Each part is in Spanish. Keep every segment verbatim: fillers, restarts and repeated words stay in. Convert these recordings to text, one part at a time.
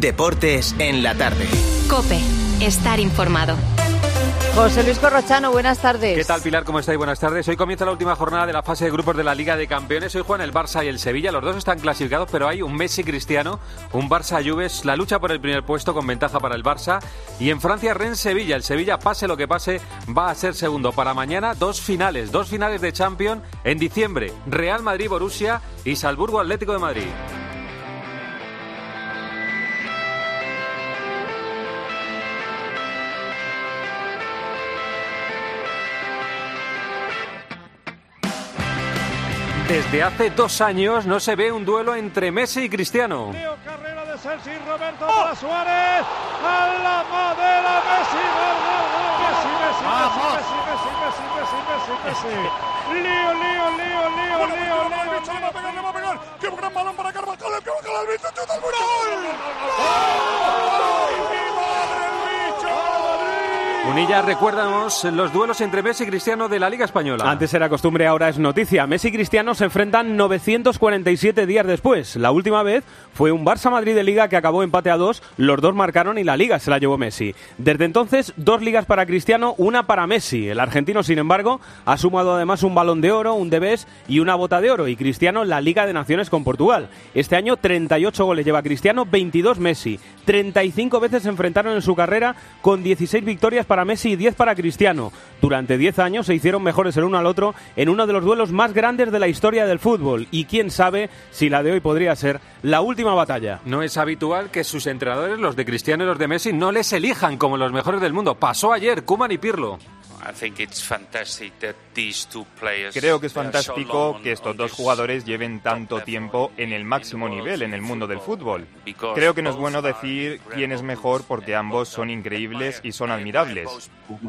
Deportes en la tarde. COPE. Estar informado. José Luis Corrochano, buenas tardes. ¿Qué tal, Pilar? ¿Cómo estáis? Buenas tardes. Hoy comienza la última jornada de la fase de grupos de la Liga de Campeones. Hoy juegan el Barça y el Sevilla. Los dos están clasificados, pero hay un Messi Cristiano, un Barça-Juve. La lucha por el primer puesto con ventaja para el Barça. Y en Francia, Rennes-Sevilla. El Sevilla, pase lo que pase, va a ser segundo. Para mañana, dos finales. Dos finales de Champions en diciembre. Real Madrid-Borussia y Salzburgo-Atlético de Madrid. Desde hace dos años no se ve un duelo entre Messi y Cristiano. Carrera de Sergi Roberto para Suárez. A la madera, Messi, gol, gol, gol. Messi, Messi, Messi, Messi, Messi, Messi, Messi, Messi, Messi. Lío, lío, lío, lío, lío, lío. Le va a pegar, le va a pegar. Qué gran balón para Carvajal. El Carvajal al bicho, chuta el bicho. Munilla, recuérdanos los duelos entre Messi y Cristiano de la Liga Española. Antes era costumbre, ahora es noticia. Messi y Cristiano se enfrentan novecientos cuarenta y siete días después. La última vez fue un Barça-Madrid de Liga que acabó empate a dos. Los dos marcaron y la Liga se la llevó Messi. Desde entonces, dos ligas para Cristiano, una para Messi. El argentino, sin embargo, ha sumado además un Balón de Oro, un Debes y una Bota de Oro. Y Cristiano la Liga de Naciones con Portugal. Este año treinta y ocho goles lleva Cristiano, veintidós Messi. treinta y cinco veces se enfrentaron en su carrera con dieciséis victorias para Messi y diez para Cristiano. Durante diez años se hicieron mejores el uno al otro en uno de los duelos más grandes de la historia del fútbol. Y quién sabe si la de hoy podría ser la última batalla. No es habitual que sus entrenadores, los de Cristiano y los de Messi, no les elijan como los mejores del mundo. Pasó ayer Koeman y Pirlo. Creo que es fantástico que estos dos jugadores lleven tanto tiempo en el máximo nivel en el mundo del fútbol. Creo que no es bueno decir quién es mejor porque ambos son increíbles y son admirables.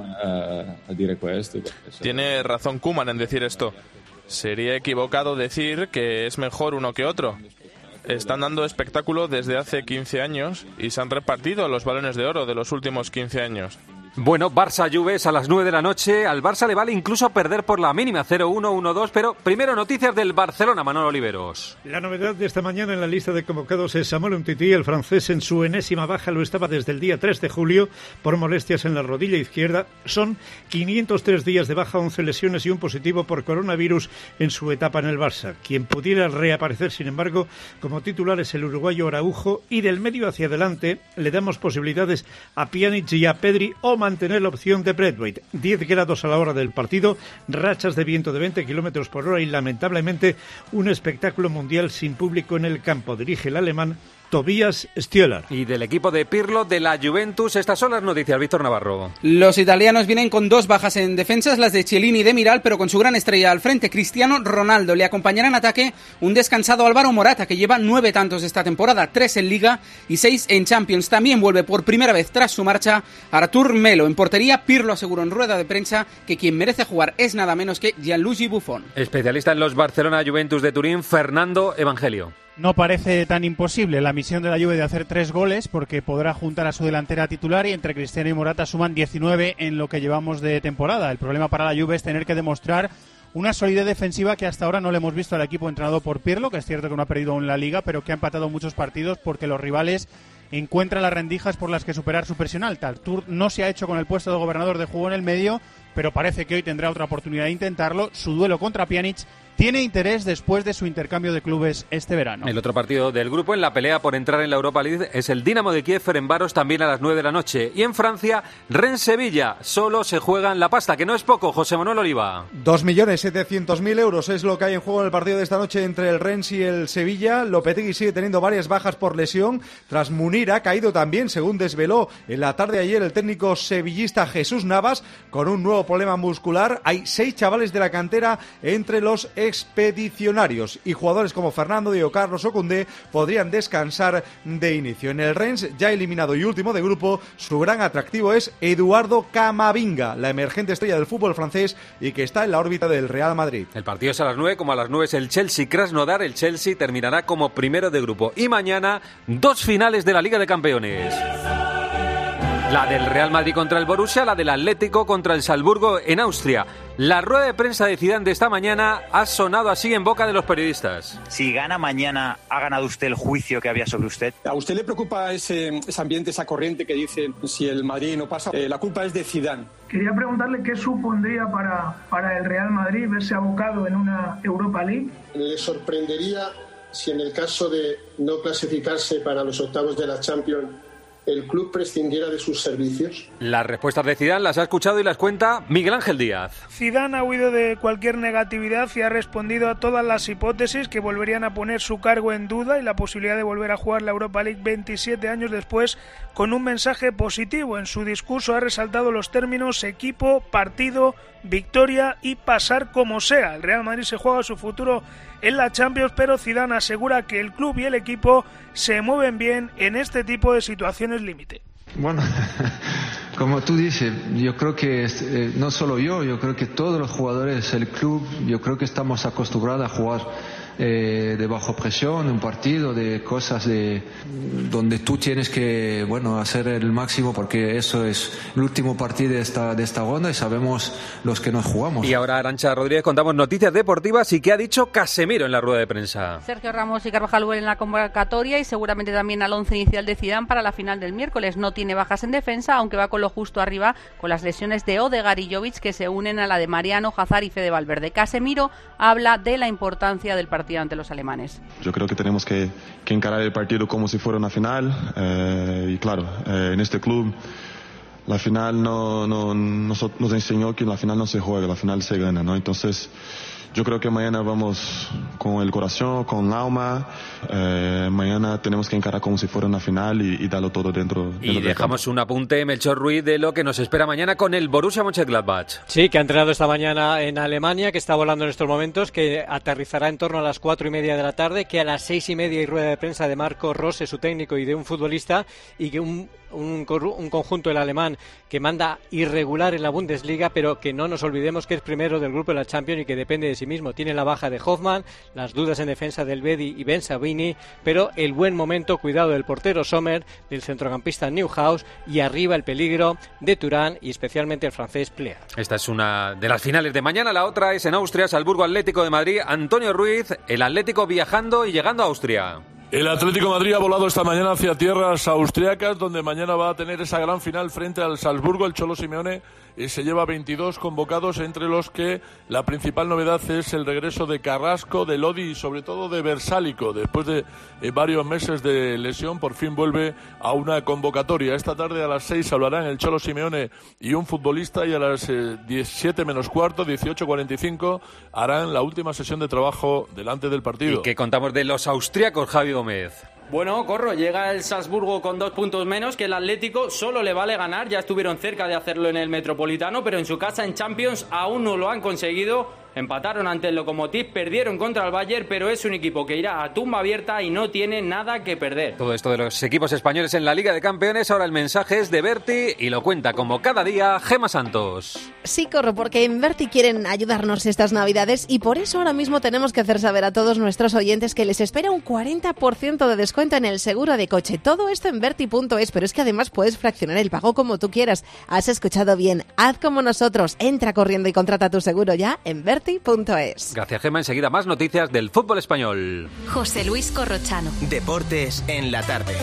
Tiene razón Koeman en decir esto. Sería equivocado decir que es mejor uno que otro. Están dando espectáculo desde hace quince años y se han repartido los balones de oro de los últimos quince años. Bueno, Barça-Juve es a las nueve de la noche. Al Barça le vale incluso perder por la mínima, cero uno, uno dos. Pero primero noticias del Barcelona, Manolo Oliveros. La novedad de esta mañana en la lista de convocados es Samuel Umtiti. El francés en su enésima baja lo estaba desde el día tres de julio por molestias en la rodilla izquierda. Son quinientos tres días de baja, once lesiones y un positivo por coronavirus en su etapa en el Barça. Quien pudiera reaparecer, sin embargo, como titular es el uruguayo Araujo. Y del medio hacia adelante le damos posibilidades a Pjanic y a Pedri o mantener la opción de Braithwaite. diez grados a la hora del partido, rachas de viento de veinte kilómetros por hora y lamentablemente un espectáculo mundial sin público en el campo. Dirige el alemán Tobias Stieler. Y del equipo de Pirlo, de la Juventus, estas son las noticias. Víctor Navarro. Los italianos vienen con dos bajas en defensas, las de Chiellini y de Miral, pero con su gran estrella al frente, Cristiano Ronaldo. Le acompañará en ataque un descansado Álvaro Morata, que lleva nueve tantos esta temporada, tres en Liga y seis en Champions. También vuelve por primera vez tras su marcha Artur Melo. En portería, Pirlo aseguró en rueda de prensa que quien merece jugar es nada menos que Gianluigi Buffon. Especialista en los Barcelona-Juventus de Turín, Fernando Evangelio. No parece tan imposible la misión de la Juve de hacer tres goles porque podrá juntar a su delantera titular y entre Cristiano y Morata suman diecinueve en lo que llevamos de temporada. El problema para la Juve es tener que demostrar una solidez defensiva que hasta ahora no le hemos visto al equipo entrenado por Pirlo, que es cierto que no ha perdido aún la Liga, pero que ha empatado muchos partidos porque los rivales encuentran las rendijas por las que superar su presión alta. Artur no se ha hecho con el puesto de gobernador de juego en el medio, pero parece que hoy tendrá otra oportunidad de intentarlo. Su duelo contra Pjanic tiene interés después de su intercambio de clubes este verano. El otro partido del grupo en la pelea por entrar en la Europa League es el Dinamo de Kiev Ferencváros, también a las nueve de la noche. Y en Francia, Rennes-Sevilla. Solo se juegan la pasta, que no es poco. José Manuel Oliva. dos millones setecientos mil euros es lo que hay en juego en el partido de esta noche entre el Rennes y el Sevilla. Lopetegui sigue teniendo varias bajas por lesión. Tras Munir ha caído también, según desveló en la tarde de ayer el técnico sevillista Jesús Navas, con un nuevo problema muscular. Hay seis chavales de la cantera entre los expedicionarios y jugadores como Fernando, Diego Carlos o Koundé podrían descansar de inicio. En el Rennes, ya eliminado y último de grupo, su gran atractivo es Eduardo Camavinga, la emergente estrella del fútbol francés y que está en la órbita del Real Madrid. El partido es a las nueve, como a las nueve es el Chelsea-Krasnodar. El Chelsea terminará como primero de grupo. Y mañana, dos finales de la Liga de Campeones. La del Real Madrid contra el Borussia, la del Atlético contra el Salzburgo en Austria. La rueda de prensa de Zidane de esta mañana ha sonado así en boca de los periodistas. Si gana mañana, ¿ha ganado usted el juicio que había sobre usted? ¿A usted le preocupa ese, ese ambiente, esa corriente que dice si el Madrid no pasa? Eh, la culpa es de Zidane. Quería preguntarle qué supondría para, para el Real Madrid verse abocado en una Europa League. ¿Le sorprendería si en el caso de no clasificarse para los octavos de la Champions el club prescindiera de sus servicios? Las respuestas de Zidane las ha escuchado y las cuenta Miguel Ángel Díaz. Zidane ha huido de cualquier negatividad y ha respondido a todas las hipótesis que volverían a poner su cargo en duda y la posibilidad de volver a jugar la Europa League veintisiete años después, con un mensaje positivo. En su discurso ha resaltado los términos equipo, partido, victoria y pasar como sea. El Real Madrid se juega su futuro en la Champions, pero Zidane asegura que el club y el equipo se mueven bien en este tipo de situaciones límite. Bueno, como tú dices, yo creo que eh, no solo yo, yo creo que todos los jugadores, el club, yo creo que estamos acostumbrados a jugar eh, de bajo presión, un partido, de cosas de donde tú tienes que, bueno, hacer el máximo, porque eso es el último partido de esta de esta ronda y sabemos los que nos jugamos. Y ahora, Arantxa Rodríguez, contamos noticias deportivas y qué ha dicho Casemiro en la rueda de prensa. Sergio Ramos y Carvajal vuelven en la convocatoria y seguramente también al once inicial de Zidane para la final del miércoles. No tiene bajas en defensa, aunque va con lo justo arriba con las lesiones de Odegaard y Jovic, que se unen a la de Mariano, Hazard y Fede Valverde. Casemiro habla de la importancia del partido ante los alemanes. Yo creo que tenemos que, que encarar el partido como si fuera una final eh, y claro, eh, en este club la final no, no, nos, nos enseñó que la final no se juega, la final se gana, ¿no? Entonces yo creo que mañana vamos con el corazón, con el alma. Eh, mañana tenemos que encarar como si fuera una final y, y darlo todo dentro. dentro y dejamos un apunte, Melchor Ruiz, de lo que nos espera mañana con el Borussia Mönchengladbach. Sí, que ha entrenado esta mañana en Alemania, que está volando en estos momentos, que aterrizará en torno a las cuatro y media de la tarde, que a las seis y media hay rueda de prensa de Marco Rose, su técnico, y de un futbolista, y que un Un, un conjunto, el alemán, que manda irregular en la Bundesliga, pero que no nos olvidemos que es primero del grupo de la Champions y que depende de sí mismo. Tiene la baja de Hoffmann, las dudas en defensa del Bedi y Ben Sabini, pero el buen momento, cuidado del portero Sommer, del centrocampista Neuhaus, y arriba el peligro de Turán y especialmente el francés Plea. Esta es una de las finales de mañana, la otra es en Austria, Salzburgo Atlético de Madrid. Antonio Ruiz, el Atlético viajando y llegando a Austria. El Atlético de Madrid ha volado esta mañana hacia tierras austriacas, donde mañana va a tener esa gran final frente al Salzburgo. El Cholo Simeone eh, se lleva veintidós convocados, entre los que la principal novedad es el regreso de Carrasco, de Lodi y sobre todo de Versálico. Después de eh, varios meses de lesión, por fin vuelve a una convocatoria. Esta tarde a las seis hablarán el Cholo Simeone y un futbolista, y a las eh, diecisiete menos cuarto, dieciocho cuarenta y cinco, harán la última sesión de trabajo delante del partido. ¿Y qué contamos de los austriacos, Javi Gómez? Bueno, Corro, llega el Salzburgo con dos puntos menos que el Atlético. Solo le vale ganar, ya estuvieron cerca de hacerlo en el Metropolitano, pero en su casa en Champions aún no lo han conseguido. Empataron ante el Lokomotiv, perdieron contra el Bayern, pero es un equipo que irá a tumba abierta y no tiene nada que perder. Todo esto de los equipos españoles en la Liga de Campeones, ahora el mensaje es de Berti y lo cuenta como cada día Gema Santos. Sí, Corro, porque en Berti quieren ayudarnos estas Navidades y por eso ahora mismo tenemos que hacer saber a todos nuestros oyentes que les espera un cuarenta por ciento de descuento en el seguro de coche. Todo esto en Berti punto es, pero es que además puedes fraccionar el pago como tú quieras. Has escuchado bien, haz como nosotros, entra corriendo y contrata tu seguro ya en Berti punto es. Gracias, Gema. Enseguida más noticias del fútbol español. José Luis Corrochano. Deportes en la tarde.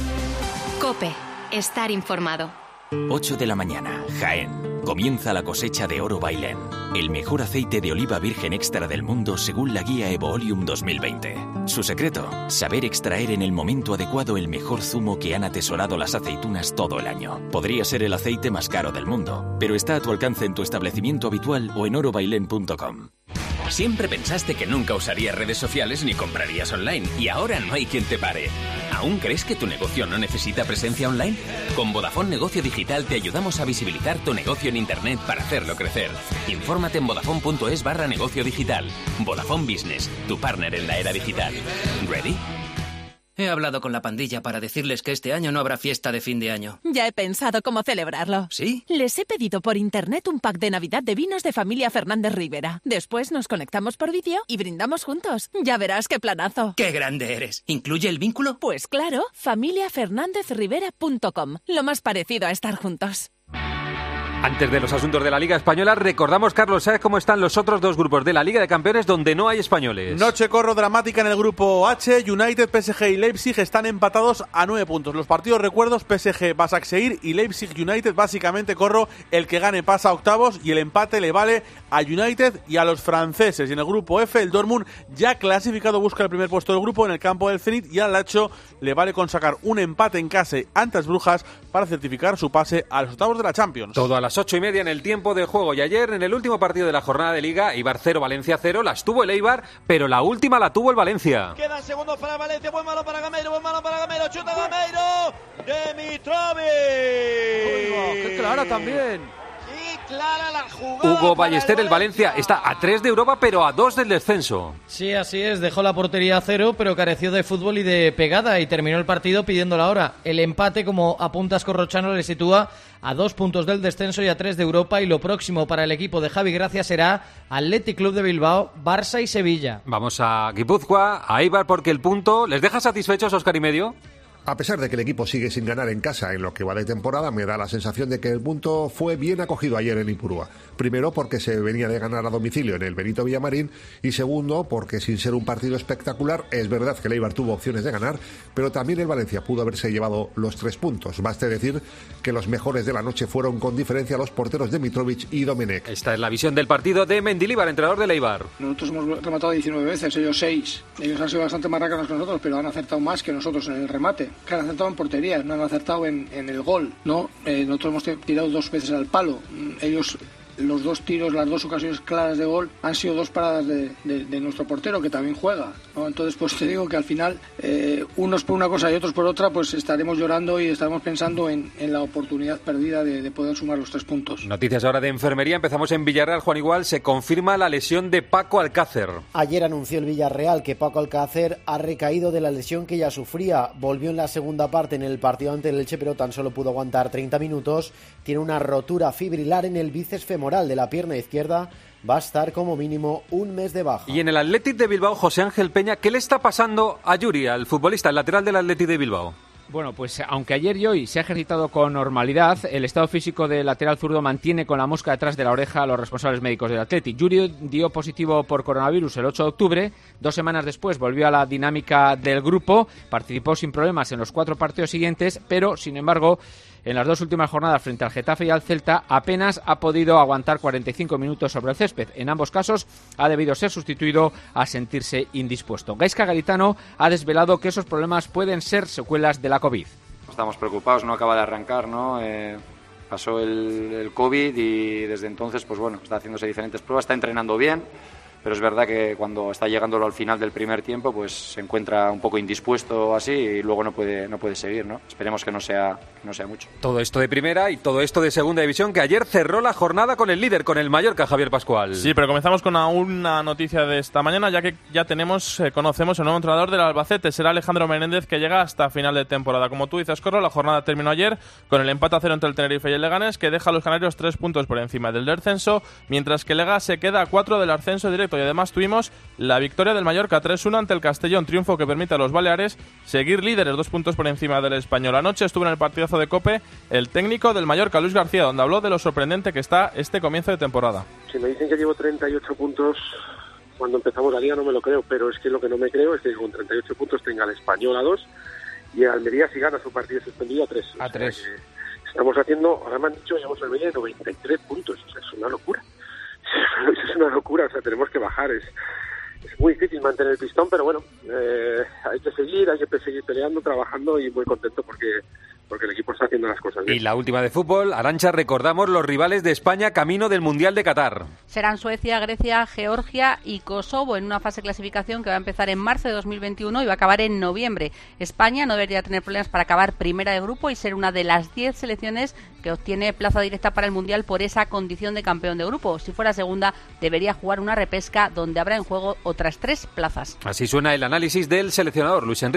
COPE. Estar informado. ocho de la mañana, Jaén. Comienza la cosecha de Oro Bailén, el mejor aceite de oliva virgen extra del mundo según la guía Evoolium dos mil veinte. Su secreto, saber extraer en el momento adecuado el mejor zumo que han atesorado las aceitunas todo el año. Podría ser el aceite más caro del mundo, pero está a tu alcance en tu establecimiento habitual o en oro bailén punto com. Siempre pensaste que nunca usarías redes sociales ni comprarías online y ahora no hay quien te pare. ¿Aún crees que tu negocio no necesita presencia online? Con Vodafone Negocio Digital te ayudamos a visibilizar tu negocio en Internet para hacerlo crecer. Infórmate en vodafone punto es barra negocio digital. Vodafone Business, tu partner en la era digital. ¿Ready? He hablado con la pandilla para decirles que este año no habrá fiesta de fin de año. Ya he pensado cómo celebrarlo. ¿Sí? Les he pedido por internet un pack de Navidad de vinos de familia Fernández Rivera. Después nos conectamos por vídeo y brindamos juntos. Ya verás qué planazo. ¡Qué grande eres! ¿Incluye el vínculo? Pues claro, familia fernandez rivera punto com. Lo más parecido a estar juntos. Antes de los asuntos de la Liga Española, recordamos, Carlos, ¿sabes cómo están los otros dos grupos de la Liga de Campeones donde no hay españoles? Noche corro dramática en el grupo H. United, P S G y Leipzig están empatados a nueve puntos. Los partidos recuerdos: P S G, Başakşehir y Leipzig United. Básicamente, corro, el que gane pasa a octavos y el empate le vale a United y a los franceses. Y en el grupo F, el Dortmund, ya clasificado, busca el primer puesto del grupo en el campo del Zenit, y al Lazio le vale con sacar un empate en casa ante las Brujas para certificar su pase a los octavos de la Champions. Todo a las ocho y media en el tiempo de juego. Y ayer, en el último partido de la jornada de Liga, Eibar cero, Valencia cero, las tuvo el Eibar, pero la última la tuvo el Valencia. Quedan segundos para Valencia, buen malo para Gameiro, buen malo para Gameiro, chuta Gameiro, Dimitrovic. ¡Qué clara también! Clara la jugada. Hugo Ballester, el Valencia, está a tres de Europa, pero a dos del descenso. Sí, así es, dejó la portería a cero, pero careció de fútbol y de pegada, y terminó el partido pidiendo la hora. El empate, como apuntas Corrochano, le sitúa a dos puntos del descenso y a tres de Europa, y lo próximo para el equipo de Javi Gracia será Athletic Club de Bilbao, Barça y Sevilla. Vamos a Guipúzcoa, a Eibar, porque el punto les deja satisfechos, Óscar y medio. A pesar de que el equipo sigue sin ganar en casa en lo que va de temporada, me da la sensación de que el punto fue bien acogido ayer en Ipurúa. Primero, porque se venía de ganar a domicilio en el Benito Villamarín, y segundo, porque sin ser un partido espectacular, es verdad que el Eibar tuvo opciones de ganar, pero también el Valencia pudo haberse llevado los tres puntos. Baste decir que los mejores de la noche fueron con diferencia los porteros de Mitrovic y Domenech. Esta es la visión del partido de Mendilibar, entrenador del Eibar. Nosotros hemos rematado diecinueve veces, ellos seis. Ellos han sido bastante más rápidos que nosotros, pero han acertado más que nosotros en el remate. Que han acertado en portería, no han acertado en, en el gol, ¿no? Eh, nosotros hemos tirado dos veces al palo. Ellos, los dos tiros, las dos ocasiones claras de gol han sido dos paradas de, de, de nuestro portero, que también juega, ¿no? Entonces, pues te digo que al final, eh, unos por una cosa y otros por otra, pues estaremos llorando y estaremos pensando en, en la oportunidad perdida de, de poder sumar los tres puntos. Noticias ahora de enfermería. Empezamos en Villarreal. Juan Igual, se confirma la lesión de Paco Alcácer. Ayer anunció el Villarreal que Paco Alcácer ha recaído de la lesión que ya sufría. Volvió en la segunda parte en el partido ante el Elche, pero tan solo pudo aguantar treinta minutos. Tiene una rotura fibrilar en el bíceps femoral de la pierna izquierda. Va a estar como mínimo un mes de baja. Y en el Athletic de Bilbao, José Ángel Peña, ¿qué le está pasando a Yuri, al futbolista, el lateral del Athletic de Bilbao? Bueno, pues aunque ayer y hoy se ha ejercitado con normalidad, el estado físico del lateral zurdo mantiene con la mosca detrás de la oreja a los responsables médicos del Athletic. Yuri dio positivo por coronavirus el ocho de octubre, dos semanas después volvió a la dinámica del grupo, participó sin problemas en los cuatro partidos siguientes, pero sin embargo, en las dos últimas jornadas frente al Getafe y al Celta apenas ha podido aguantar cuarenta y cinco minutos sobre el césped. En ambos casos ha debido ser sustituido a sentirse indispuesto. Gaizka Garitano ha desvelado que esos problemas pueden ser secuelas de la COVID. Estamos preocupados, no acaba de arrancar, ¿no? Eh, pasó el, el COVID y desde entonces, pues bueno, está haciéndose diferentes pruebas, está entrenando bien, pero es verdad que cuando está llegándolo al final del primer tiempo, pues se encuentra un poco indispuesto así y luego no puede no puede seguir, ¿no? Esperemos que no sea que no sea mucho. Todo esto de primera y todo esto de segunda división, que ayer cerró la jornada con el líder, con el Mallorca, Javier Pascual. Sí, pero comenzamos con una noticia de esta mañana, ya que ya tenemos, eh, conocemos el nuevo entrenador del Albacete, será Alejandro Menéndez, que llega hasta final de temporada. Como tú dices, Corro, la jornada terminó ayer con el empate a cero entre el Tenerife y el Leganés, que deja a los canarios tres puntos por encima del descenso, mientras que Lega se queda a cuatro del ascenso directo. Y además tuvimos la victoria del Mallorca tres uno ante el Castellón, triunfo que permite a los baleares seguir líderes, dos puntos por encima del Español. Anoche estuvo en el partidazo de COPE el técnico del Mallorca, Luis García, donde habló de lo sorprendente que está este comienzo de temporada. Si me dicen que llevo treinta y ocho puntos cuando empezamos la liga, no me lo creo, pero es que lo que no me creo es que con treinta y ocho puntos tenga el Español a dos y el Almería, si gana su partido suspendido, a tres. A tres. Estamos haciendo, ahora me han dicho, llevamos el Almería de noventa y tres puntos, o sea, es una locura. Es una locura, o sea, tenemos que bajar, es, es muy difícil mantener el pistón, pero bueno, eh, hay que seguir, hay que seguir peleando, trabajando y muy contento porque porque el equipo está haciendo las cosas bien. Y la última de fútbol, Arantxa, recordamos los rivales de España camino del Mundial de Qatar. Serán Suecia, Grecia, Georgia y Kosovo en una fase de clasificación que va a empezar en marzo de dos mil veintiuno y va a acabar en noviembre. España no debería tener problemas para acabar primera de grupo y ser una de las diez selecciones que obtiene plaza directa para el Mundial por esa condición de campeón de grupo. Si fuera segunda, debería jugar una repesca donde habrá en juego otras tres plazas. Así suena el análisis del seleccionador Luis Enrique.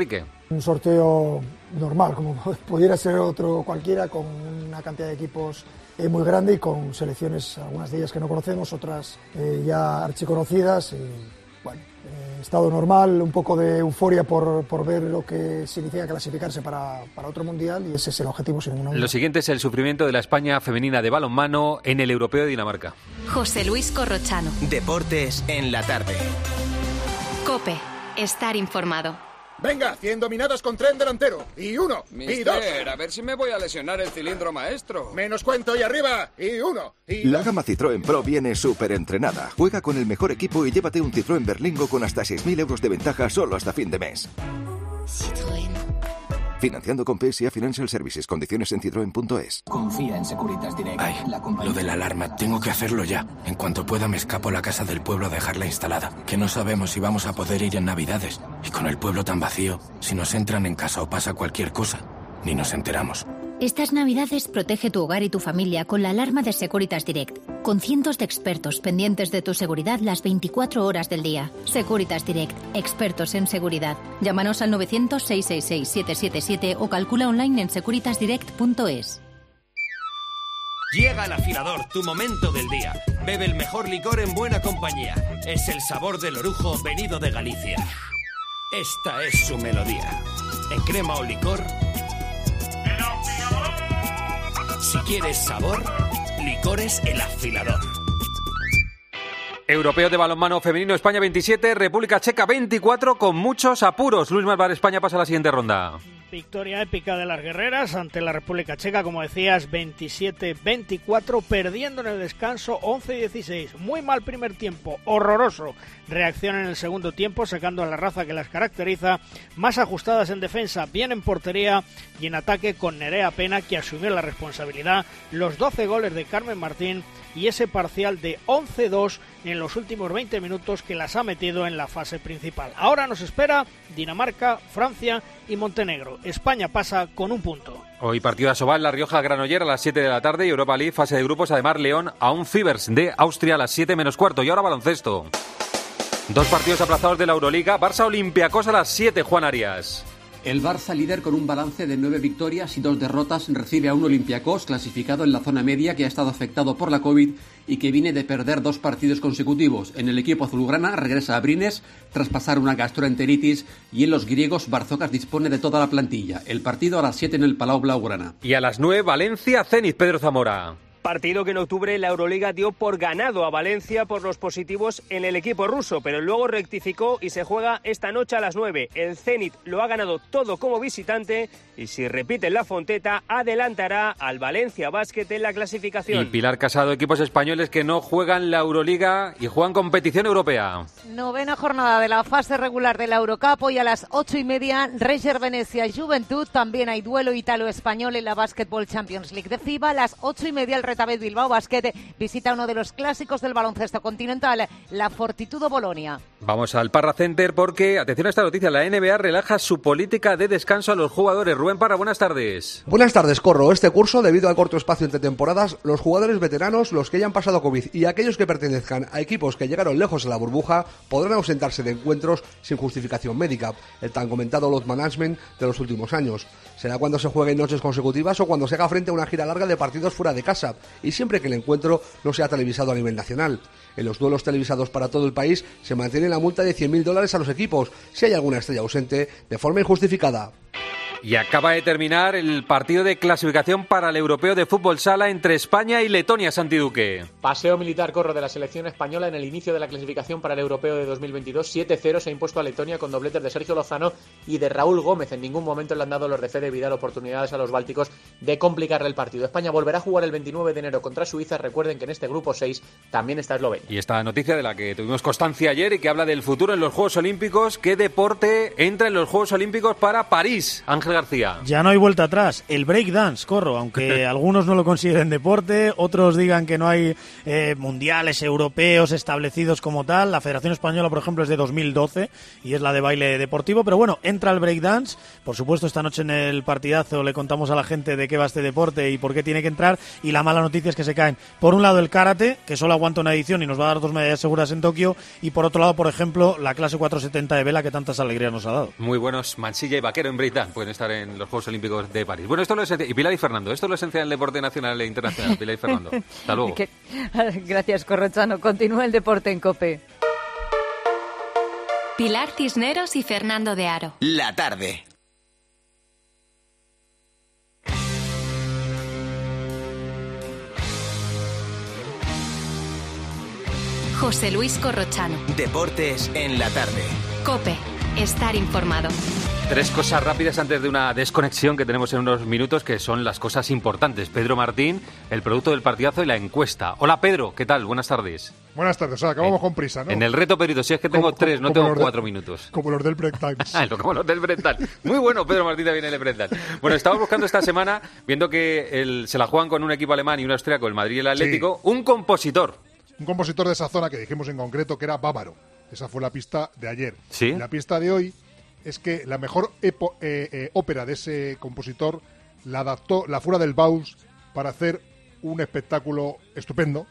Un sorteo normal, como pudiera ser otro cualquiera, con una cantidad de equipos eh, muy grande y con selecciones, algunas de ellas que no conocemos, otras eh, ya archiconocidas. Y, bueno, eh, estado normal, un poco de euforia por, por ver lo que significa clasificarse para, para otro mundial, y ese es el objetivo sin ninguna duda. Lo siguiente es el sufrimiento de la España femenina de balonmano en el Europeo de Dinamarca. José Luis Corrochano. Deportes en la tarde. COPE. Estar informado. Venga, cien dominadas con tren delantero. Y uno, Mister, y dos. A ver si me voy a lesionar el cilindro maestro. Menos cuento y arriba. Y uno, y La dos. gama Citroën Pro viene súper entrenada. Juega con el mejor equipo y llévate un Citroën Berlingo con hasta seis mil euros de ventaja solo hasta fin de mes. Citroën. Financiando con P S A Financial Services. Condiciones en citroen punto es. Confía en Securitas Direct. Ay, lo de la alarma, tengo que hacerlo ya. En cuanto pueda me escapo a la casa del pueblo a dejarla instalada. Que no sabemos si vamos a poder ir en Navidades. Y con el pueblo tan vacío, si nos entran en casa o pasa cualquier cosa, ni nos enteramos. Estas Navidades protege tu hogar y tu familia con la alarma de Securitas Direct, con cientos de expertos pendientes de tu seguridad las veinticuatro horas del día. Securitas Direct, expertos en seguridad. Llámanos al novecientos, seiscientos sesenta y seis, setecientos setenta y siete o calcula online en securitas direct punto es. Llega el afilador, tu momento del día. Bebe el mejor licor en buena compañía. Es el sabor del orujo venido de Galicia. Esta es su melodía. En crema o licor... Si quieres sabor, Licores El Afilador. Europeo de balonmano femenino, España veintisiete, República Checa veinticuatro, con muchos apuros. Luis Malvar, España pasa a la siguiente ronda. Victoria épica de las guerreras ante la República Checa, como decías, veintisiete veinticuatro, perdiendo en el descanso once dieciséis. Muy mal primer tiempo, horroroso. Reacción en el segundo tiempo, sacando a la raza que las caracteriza, más ajustadas en defensa, bien en portería y en ataque con Nerea Pena, que asumió la responsabilidad, los doce goles de Carmen Martín y ese parcial de once dos en los últimos veinte minutos que las ha metido en la fase principal. Ahora nos espera Dinamarca, Francia y Montenegro. España pasa con un punto. Hoy partido de Asobal, La Rioja, Granollers a las siete de la tarde y Europa League, fase de grupos, además León a un Fibers de Austria a las siete menos cuarto. Y ahora baloncesto. Dos partidos aplazados de la Euroliga, Barça Olympiacos a las siete, Juan Arias. El Barça, líder con un balance de nueve victorias y dos derrotas, recibe a un Olympiacos clasificado en la zona media que ha estado afectado por la COVID y que viene de perder dos partidos consecutivos. En el equipo azulgrana regresa a Brines tras pasar una gastroenteritis y en los griegos Barzocas dispone de toda la plantilla. El partido a las siete en el Palau Blaugrana. Y a las nueve, Valencia, Zenit, Pedro Zamora. Partido que en octubre la Euroliga dio por ganado a Valencia por los positivos en el equipo ruso, pero luego rectificó y se juega esta noche a las nueve. El Zenit lo ha ganado todo como visitante y si repite en la Fonteta adelantará al Valencia Basket en la clasificación. Y Pilar Casado, equipos españoles que no juegan la Euroliga y juegan competición europea. Novena jornada de la fase regular de la Eurocup, hoy a las ocho y media, Reger Venecia Juventud. También hay duelo italo-español en la Basketball Champions League de FIBA. A las ocho y media el Retabet Bilbao Basket visita uno de los clásicos del baloncesto continental, la Fortitudo Bolonia. Vamos al Parra Center porque, atención a esta noticia, la N B A relaja su política de descanso a los jugadores. Rubén Parra, buenas tardes. Buenas tardes, Corro. Este curso, debido al corto espacio entre temporadas, los jugadores veteranos, los que hayan pasado COVID y aquellos que pertenezcan a equipos que llegaron lejos de la burbuja, podrán ausentarse de encuentros sin justificación médica, el tan comentado load management de los últimos años. Será cuando se jueguen noches consecutivas o cuando se haga frente a una gira larga de partidos fuera de casa, y siempre que el encuentro no sea televisado a nivel nacional. En los duelos televisados para todo el país se mantiene la multa de cien mil dólares a los equipos si hay alguna estrella ausente de forma injustificada. Y acaba de terminar el partido de clasificación para el Europeo de Fútbol Sala entre España y Letonia, Santi Duque. Paseo militar, Corro, de la selección española en el inicio de la clasificación para el Europeo de dos mil veintidós. siete cero se ha impuesto a Letonia con dobletes de Sergio Lozano y de Raúl Gómez. En ningún momento le han dado los de Fede Vidal oportunidades a los bálticos de complicarle el partido. España volverá a jugar el veintinueve de enero contra Suiza. Recuerden que en este grupo seis también está Eslovenia. Y esta noticia de la que tuvimos constancia ayer y que habla del futuro en los Juegos Olímpicos. ¿Qué deporte entra en los Juegos Olímpicos para París? Ángel Ángel García. Ya no hay vuelta atrás. El breakdance, Corro, aunque algunos no lo consideren deporte, otros digan que no hay eh, mundiales europeos establecidos como tal. La Federación Española, por ejemplo, es de dos mil doce y es la de baile deportivo. Pero bueno, entra el breakdance. Por supuesto, esta noche en el partidazo le contamos a la gente de qué va este deporte y por qué tiene que entrar. Y la mala noticia es que se caen, por un lado, el karate, que solo aguanta una edición y nos va a dar dos medallas seguras en Tokio. Y por otro lado, por ejemplo, la clase cuatrocientos setenta de vela que tantas alegrías nos ha dado. Muy buenos, Mansilla y Vaquero en breakdance pueden estar en los Juegos Olímpicos de París. Bueno, esto es lo esencial. Y Pilar y Fernando, esto es lo esencial del deporte nacional e internacional. Pilar y Fernando, hasta luego. Gracias, Corrochano. Continúa el deporte en COPE. Pilar Cisneros y Fernando de Aro. La tarde. José Luis Corrochano. Deportes en la tarde. COPE. Estar informado. Tres cosas rápidas antes de una desconexión que tenemos en unos minutos, que son las cosas importantes. Pedro Martín, el producto del partidazo y la encuesta. Hola, Pedro, ¿qué tal? Buenas tardes. Buenas tardes, o sea, acabamos eh, con prisa, ¿no? En el reto perito, si es que tengo como, tres, como, no tengo cuatro de, minutos. Como los del Break Times. Como los del Break Times. Muy bueno, Pedro Martín también en el Break Times. Bueno, estamos buscando esta semana, viendo que el, se la juegan con un equipo alemán y un austriaco, el Madrid y el Atlético, sí. un compositor. Un compositor de esa zona que dijimos en concreto que era bávaro. Esa fue la pista de ayer. ¿Sí? Y la pista de hoy es que la mejor epo, eh, eh, ópera de ese compositor la adaptó la Fura del Baus para hacer un espectáculo estupendo,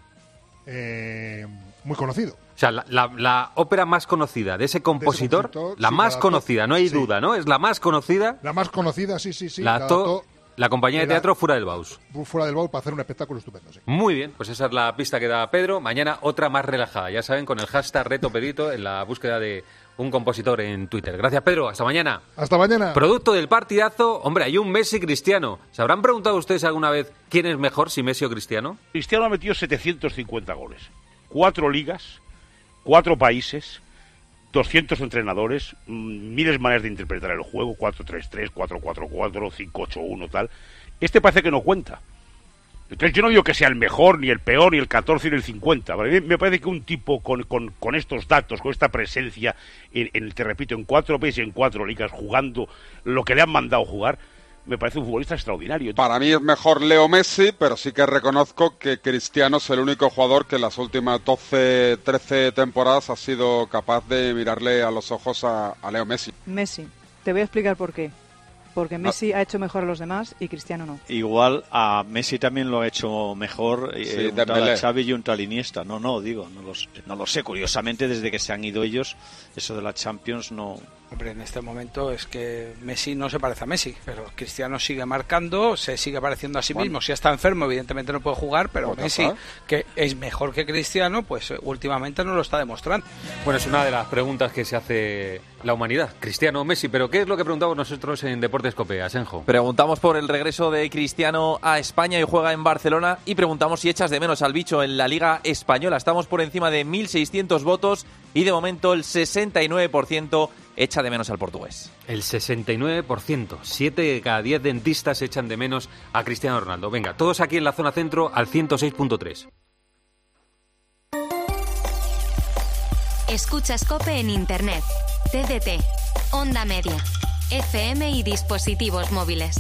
eh, muy conocido. O sea, la, la, la ópera más conocida de ese compositor, de ese compositor la sí, más la conocida, no hay sí. duda, ¿no? Es la más conocida. La más conocida, sí, sí, sí. La adaptó la compañía de teatro Fura del Baus. Fura del Baus para hacer un espectáculo estupendo, sí. Muy bien, pues esa es la pista que da Pedro. Mañana otra más relajada, ya saben, con el hashtag Reto Pedrito en la búsqueda de un compositor en Twitter. Gracias, Pedro. Hasta mañana. Hasta mañana. Producto del partidazo. Hombre, hay un Messi Cristiano. ¿Se habrán preguntado ustedes alguna vez quién es mejor, si Messi o Cristiano? Cristiano ha metido setecientos cincuenta goles. Cuatro ligas, cuatro países, doscientos entrenadores, miles de maneras de interpretar el juego, cuatro tres tres, cuatro cuatro cuatro, cinco ocho uno, tal. Este parece que no cuenta. Entonces yo no digo que sea el mejor, ni el peor, ni el catorce, ni el cincuenta. Me parece que un tipo con, con, con estos datos, con esta presencia, en, en, te repito, en cuatro países y en cuatro ligas, jugando lo que le han mandado jugar, me parece un futbolista extraordinario. Para mí es mejor Leo Messi, pero sí que reconozco que Cristiano es el único jugador que en las últimas doce, trece temporadas ha sido capaz de mirarle a los ojos a, a Leo Messi. Messi, te voy a explicar por qué. Porque Messi ha hecho mejor a los demás y Cristiano no. Igual a Messi también lo ha hecho mejor eh, sí, un tal a Xavi y un tal Iniesta. No, no, digo, no lo, no lo sé. Curiosamente, desde que se han ido ellos, eso de la Champions no... Hombre, en este momento es que Messi no se parece a Messi, pero Cristiano sigue marcando, se sigue pareciendo a sí mismo. Si está enfermo, evidentemente no puede jugar, pero Messi, que es mejor que Cristiano, pues últimamente no lo está demostrando. Bueno, es una de las preguntas que se hace la humanidad, Cristiano o Messi, pero ¿qué es lo que preguntamos nosotros en Deportes COPE, Asenjo? Preguntamos por el regreso de Cristiano a España y juega en Barcelona, y preguntamos si echas de menos al bicho en la Liga Española. Estamos por encima de mil seiscientos votos y de momento el sesenta y nueve por ciento echa de menos al portugués. El sesenta y nueve por ciento. siete de cada diez dentistas echan de menos a Cristiano Ronaldo. Venga, todos aquí en la zona centro al ciento seis punto tres. Escuchas COPE en Internet, T D T, Onda Media, F M y dispositivos móviles.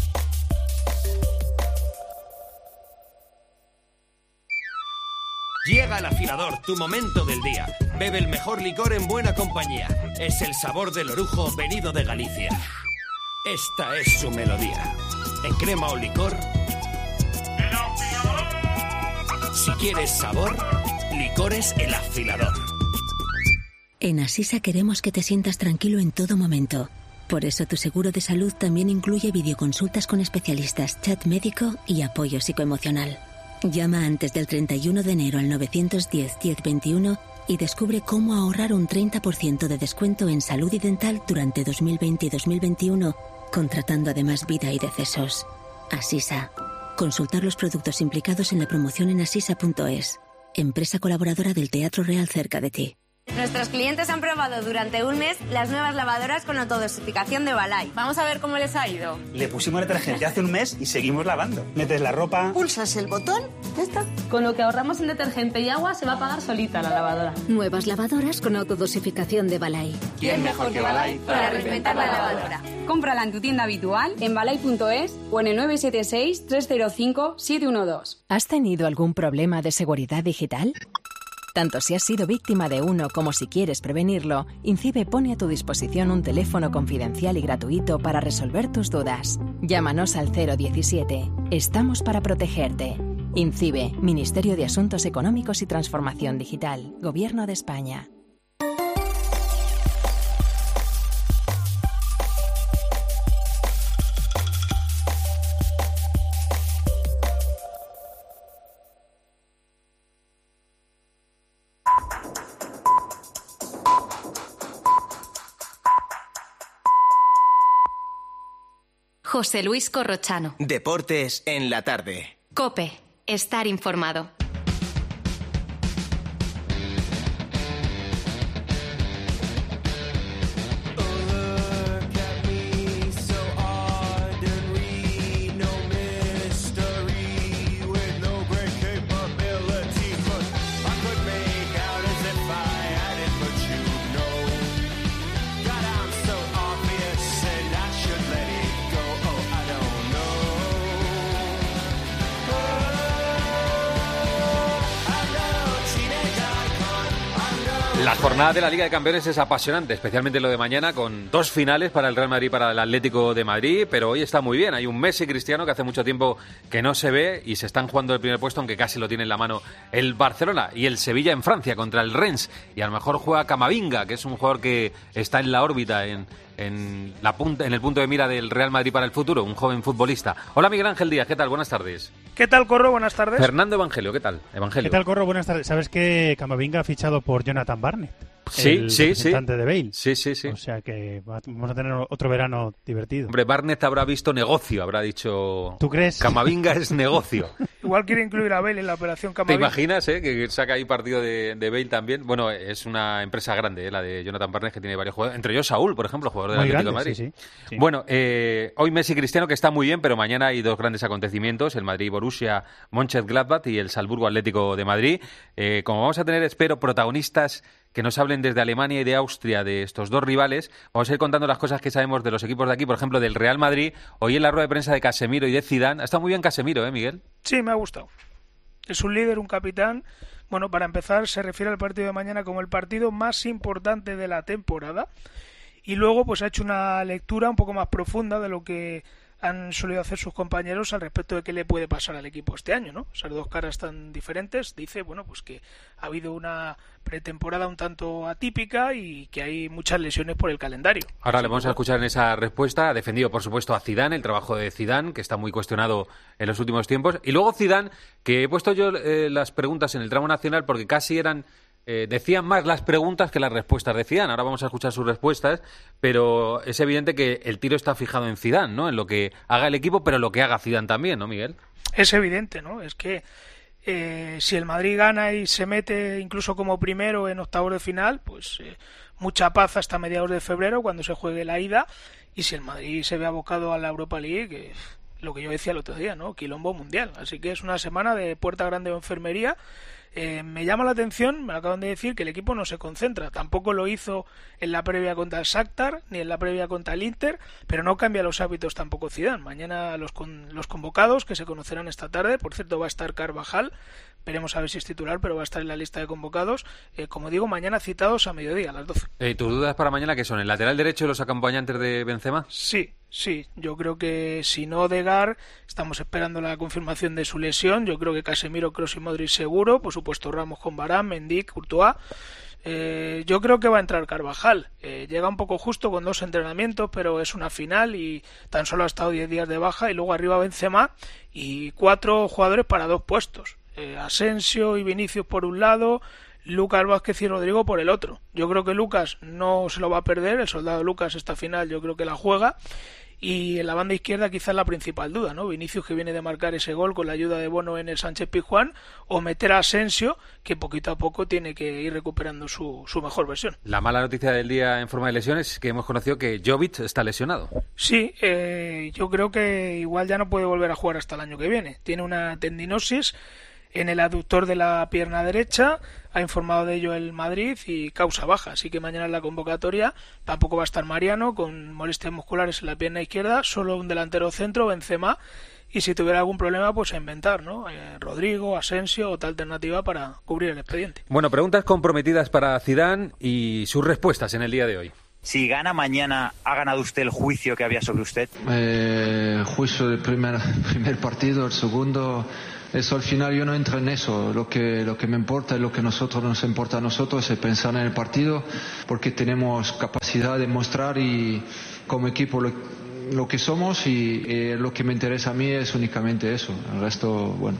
Llega el afilador, tu momento del día. Bebe el mejor licor en buena compañía. Es el sabor del orujo venido de Galicia. Esta es su melodía. En crema o licor. ¡El afilador! Si quieres sabor, licores El Afilador. En Asisa queremos que te sientas tranquilo en todo momento. Por eso tu seguro de salud también incluye videoconsultas con especialistas, chat médico y apoyo psicoemocional. Llama antes del treinta y uno de enero al nueve uno cero, diez veintiuno y descubre cómo ahorrar un treinta por ciento de descuento en salud y dental durante dos mil veinte y dos mil veintiuno, contratando además vida y decesos. Asisa. Consultar los productos implicados en la promoción en asisa punto es. Empresa colaboradora del Teatro Real cerca de ti. Nuestros clientes han probado durante un mes las nuevas lavadoras con autodosificación de Balay. Vamos a ver cómo les ha ido. Le pusimos detergente hace un mes y seguimos lavando. Metes la ropa, pulsas el botón, ya está. Con lo que ahorramos en detergente y agua se va a pagar solita la lavadora. Nuevas lavadoras con autodosificación de Balay. ¿Quién mejor que Balay para reinventar la lavadora? Cómprala en tu tienda habitual, en balay punto es o en el nueve siete seis, tres cero cinco, siete uno dos. ¿Has tenido algún problema de seguridad digital? Tanto si has sido víctima de uno como si quieres prevenirlo, INCIBE pone a tu disposición un teléfono confidencial y gratuito para resolver tus dudas. Llámanos al cero diecisiete. Estamos para protegerte. INCIBE, Ministerio de Asuntos Económicos y Transformación Digital, Gobierno de España. José Luis Corrochano. Deportes en la tarde. COPE. Estar informado. La jornada de la Liga de Campeones es apasionante, especialmente lo de mañana, con dos finales para el Real Madrid y para el Atlético de Madrid, pero hoy está muy bien. Hay un Messi Cristiano que hace mucho tiempo que no se ve y se están jugando el primer puesto, aunque casi lo tiene en la mano el Barcelona, y el Sevilla en Francia contra el Rennes, y a lo mejor juega Camavinga, que es un jugador que está en la órbita, en, en, la punta, en el punto de mira del Real Madrid para el futuro, un joven futbolista. Hola Miguel Ángel Díaz, ¿qué tal? Buenas tardes. ¿Qué tal, Corro? Buenas tardes. Fernando Evangelio, ¿qué tal? Evangelio. ¿Qué tal, Corro? Buenas tardes. ¿Sabes que Camavinga ha fichado por Jonathan Barnett? Sí, el sí, representante sí. de Bale. Sí, sí, sí. O sea que vamos a tener otro verano divertido. Hombre, Barnett habrá visto negocio, habrá dicho... ¿Tú crees? Camavinga es negocio. Igual quiere incluir a Bale en la operación Camavinga. ¿Te imaginas, eh, que saca ahí partido de, de Bale también? Bueno, es una empresa grande, eh, la de Jonathan Barnett, que tiene varios jugadores. Entre ellos Saúl, por ejemplo, jugador del Muy Atlético grande, de Madrid. Sí, sí, sí. Bueno, eh, hoy Messi Cristiano, que está muy bien, pero mañana hay dos grandes acontecimientos, el Madrid-Borussia Mönchengladbach y el Salzburgo-Atlético de Madrid. Eh, como vamos a tener, espero, protagonistas que nos hablen desde Alemania y de Austria de estos dos rivales, vamos a ir contando las cosas que sabemos de los equipos de aquí, por ejemplo, del Real Madrid. Hoy en la rueda de prensa de Casemiro y de Zidane, ha estado muy bien Casemiro, ¿eh, Miguel? Sí, me ha gustado. Es un líder, un capitán. Bueno, para empezar, se refiere al partido de mañana como el partido más importante de la temporada. Y luego, pues ha hecho una lectura un poco más profunda de lo que han solido hacer sus compañeros al respecto de qué le puede pasar al equipo este año, ¿no? Esas dos caras tan diferentes. Dice, bueno, pues que ha habido una pretemporada un tanto atípica y que hay muchas lesiones por el calendario. Ahora Así le vamos que, a escuchar en esa respuesta. Ha defendido, por supuesto, a Zidane, el trabajo de Zidane, que está muy cuestionado en los últimos tiempos. Y luego Zidane, que he puesto yo eh, las preguntas en el tramo nacional porque casi eran... Eh, decían más las preguntas que las respuestas de Zidane. Ahora vamos a escuchar sus respuestas, pero es evidente que el tiro está fijado en Zidane, ¿no? En lo que haga el equipo, pero lo que haga Zidane también, ¿no, Miguel? Es evidente, ¿no? Es que eh, si el Madrid gana y se mete incluso como primero en octavos de final, pues eh, mucha paz hasta mediados de febrero cuando se juegue la ida, y si el Madrid se ve abocado a la Europa League, eh, lo que yo decía el otro día, ¿no? Quilombo mundial. Así que es una semana de puerta grande o enfermería. Eh, me llama la atención, me lo acaban de decir, que el equipo no se concentra. Tampoco lo hizo en la previa contra el Shakhtar ni en la previa contra el Inter, pero no cambia los hábitos tampoco Zidane. Mañana los, con, los convocados, que se conocerán esta tarde, por cierto va a estar Carvajal, veremos a ver si es titular, pero va a estar en la lista de convocados. Eh, como digo, mañana citados a mediodía, a las doce. Eh, ¿Tus dudas para mañana qué son? ¿El lateral derecho y los acompañantes de Benzema? Sí, sí, yo creo que si no Odegaard, estamos esperando la confirmación de su lesión. Yo creo que Casemiro, Kroos y Modric seguro, por supuesto Ramos con Varane, Mendy, Courtois. Eh, yo creo que va a entrar Carvajal. Eh, llega un poco justo con dos entrenamientos, pero es una final y tan solo ha estado diez días de baja. Y luego arriba Benzema y cuatro jugadores para dos puestos. Eh, Asensio y Vinicius por un lado, Lucas Vázquez y Rodrigo por el otro. Yo creo que Lucas no se lo va a perder, el soldado Lucas esta final yo creo que la juega. Y en la banda izquierda quizás la principal duda, ¿no? Vinicius, que viene de marcar ese gol con la ayuda de Bono en el Sánchez Pizjuán, o meter a Asensio, que poquito a poco tiene que ir recuperando su, su mejor versión. La mala noticia del día en forma de lesiones es que hemos conocido que Jovic está lesionado. Sí, eh, yo creo que igual ya no puede volver a jugar hasta el año que viene. Tiene una tendinosis en el aductor de la pierna derecha, ha informado de ello el Madrid y causa baja, así que mañana en la convocatoria tampoco va a estar Mariano con molestias musculares en la pierna izquierda, solo un delantero centro, Benzema, y si tuviera algún problema pues a inventar, ¿no? Eh, Rodrigo, Asensio, otra alternativa para cubrir el expediente. Bueno, preguntas comprometidas para Zidane y sus respuestas en el día de hoy. Si gana mañana, ¿ha ganado usted el juicio que había sobre usted? Eh, juicio del primer, primer partido, el segundo... Eso al final yo no entro en eso, lo que, lo que me importa y lo que nosotros nos importa a nosotros es pensar en el partido, porque tenemos capacidad de mostrar y como equipo lo, lo que somos y eh, lo que me interesa a mí es únicamente eso, el resto, bueno,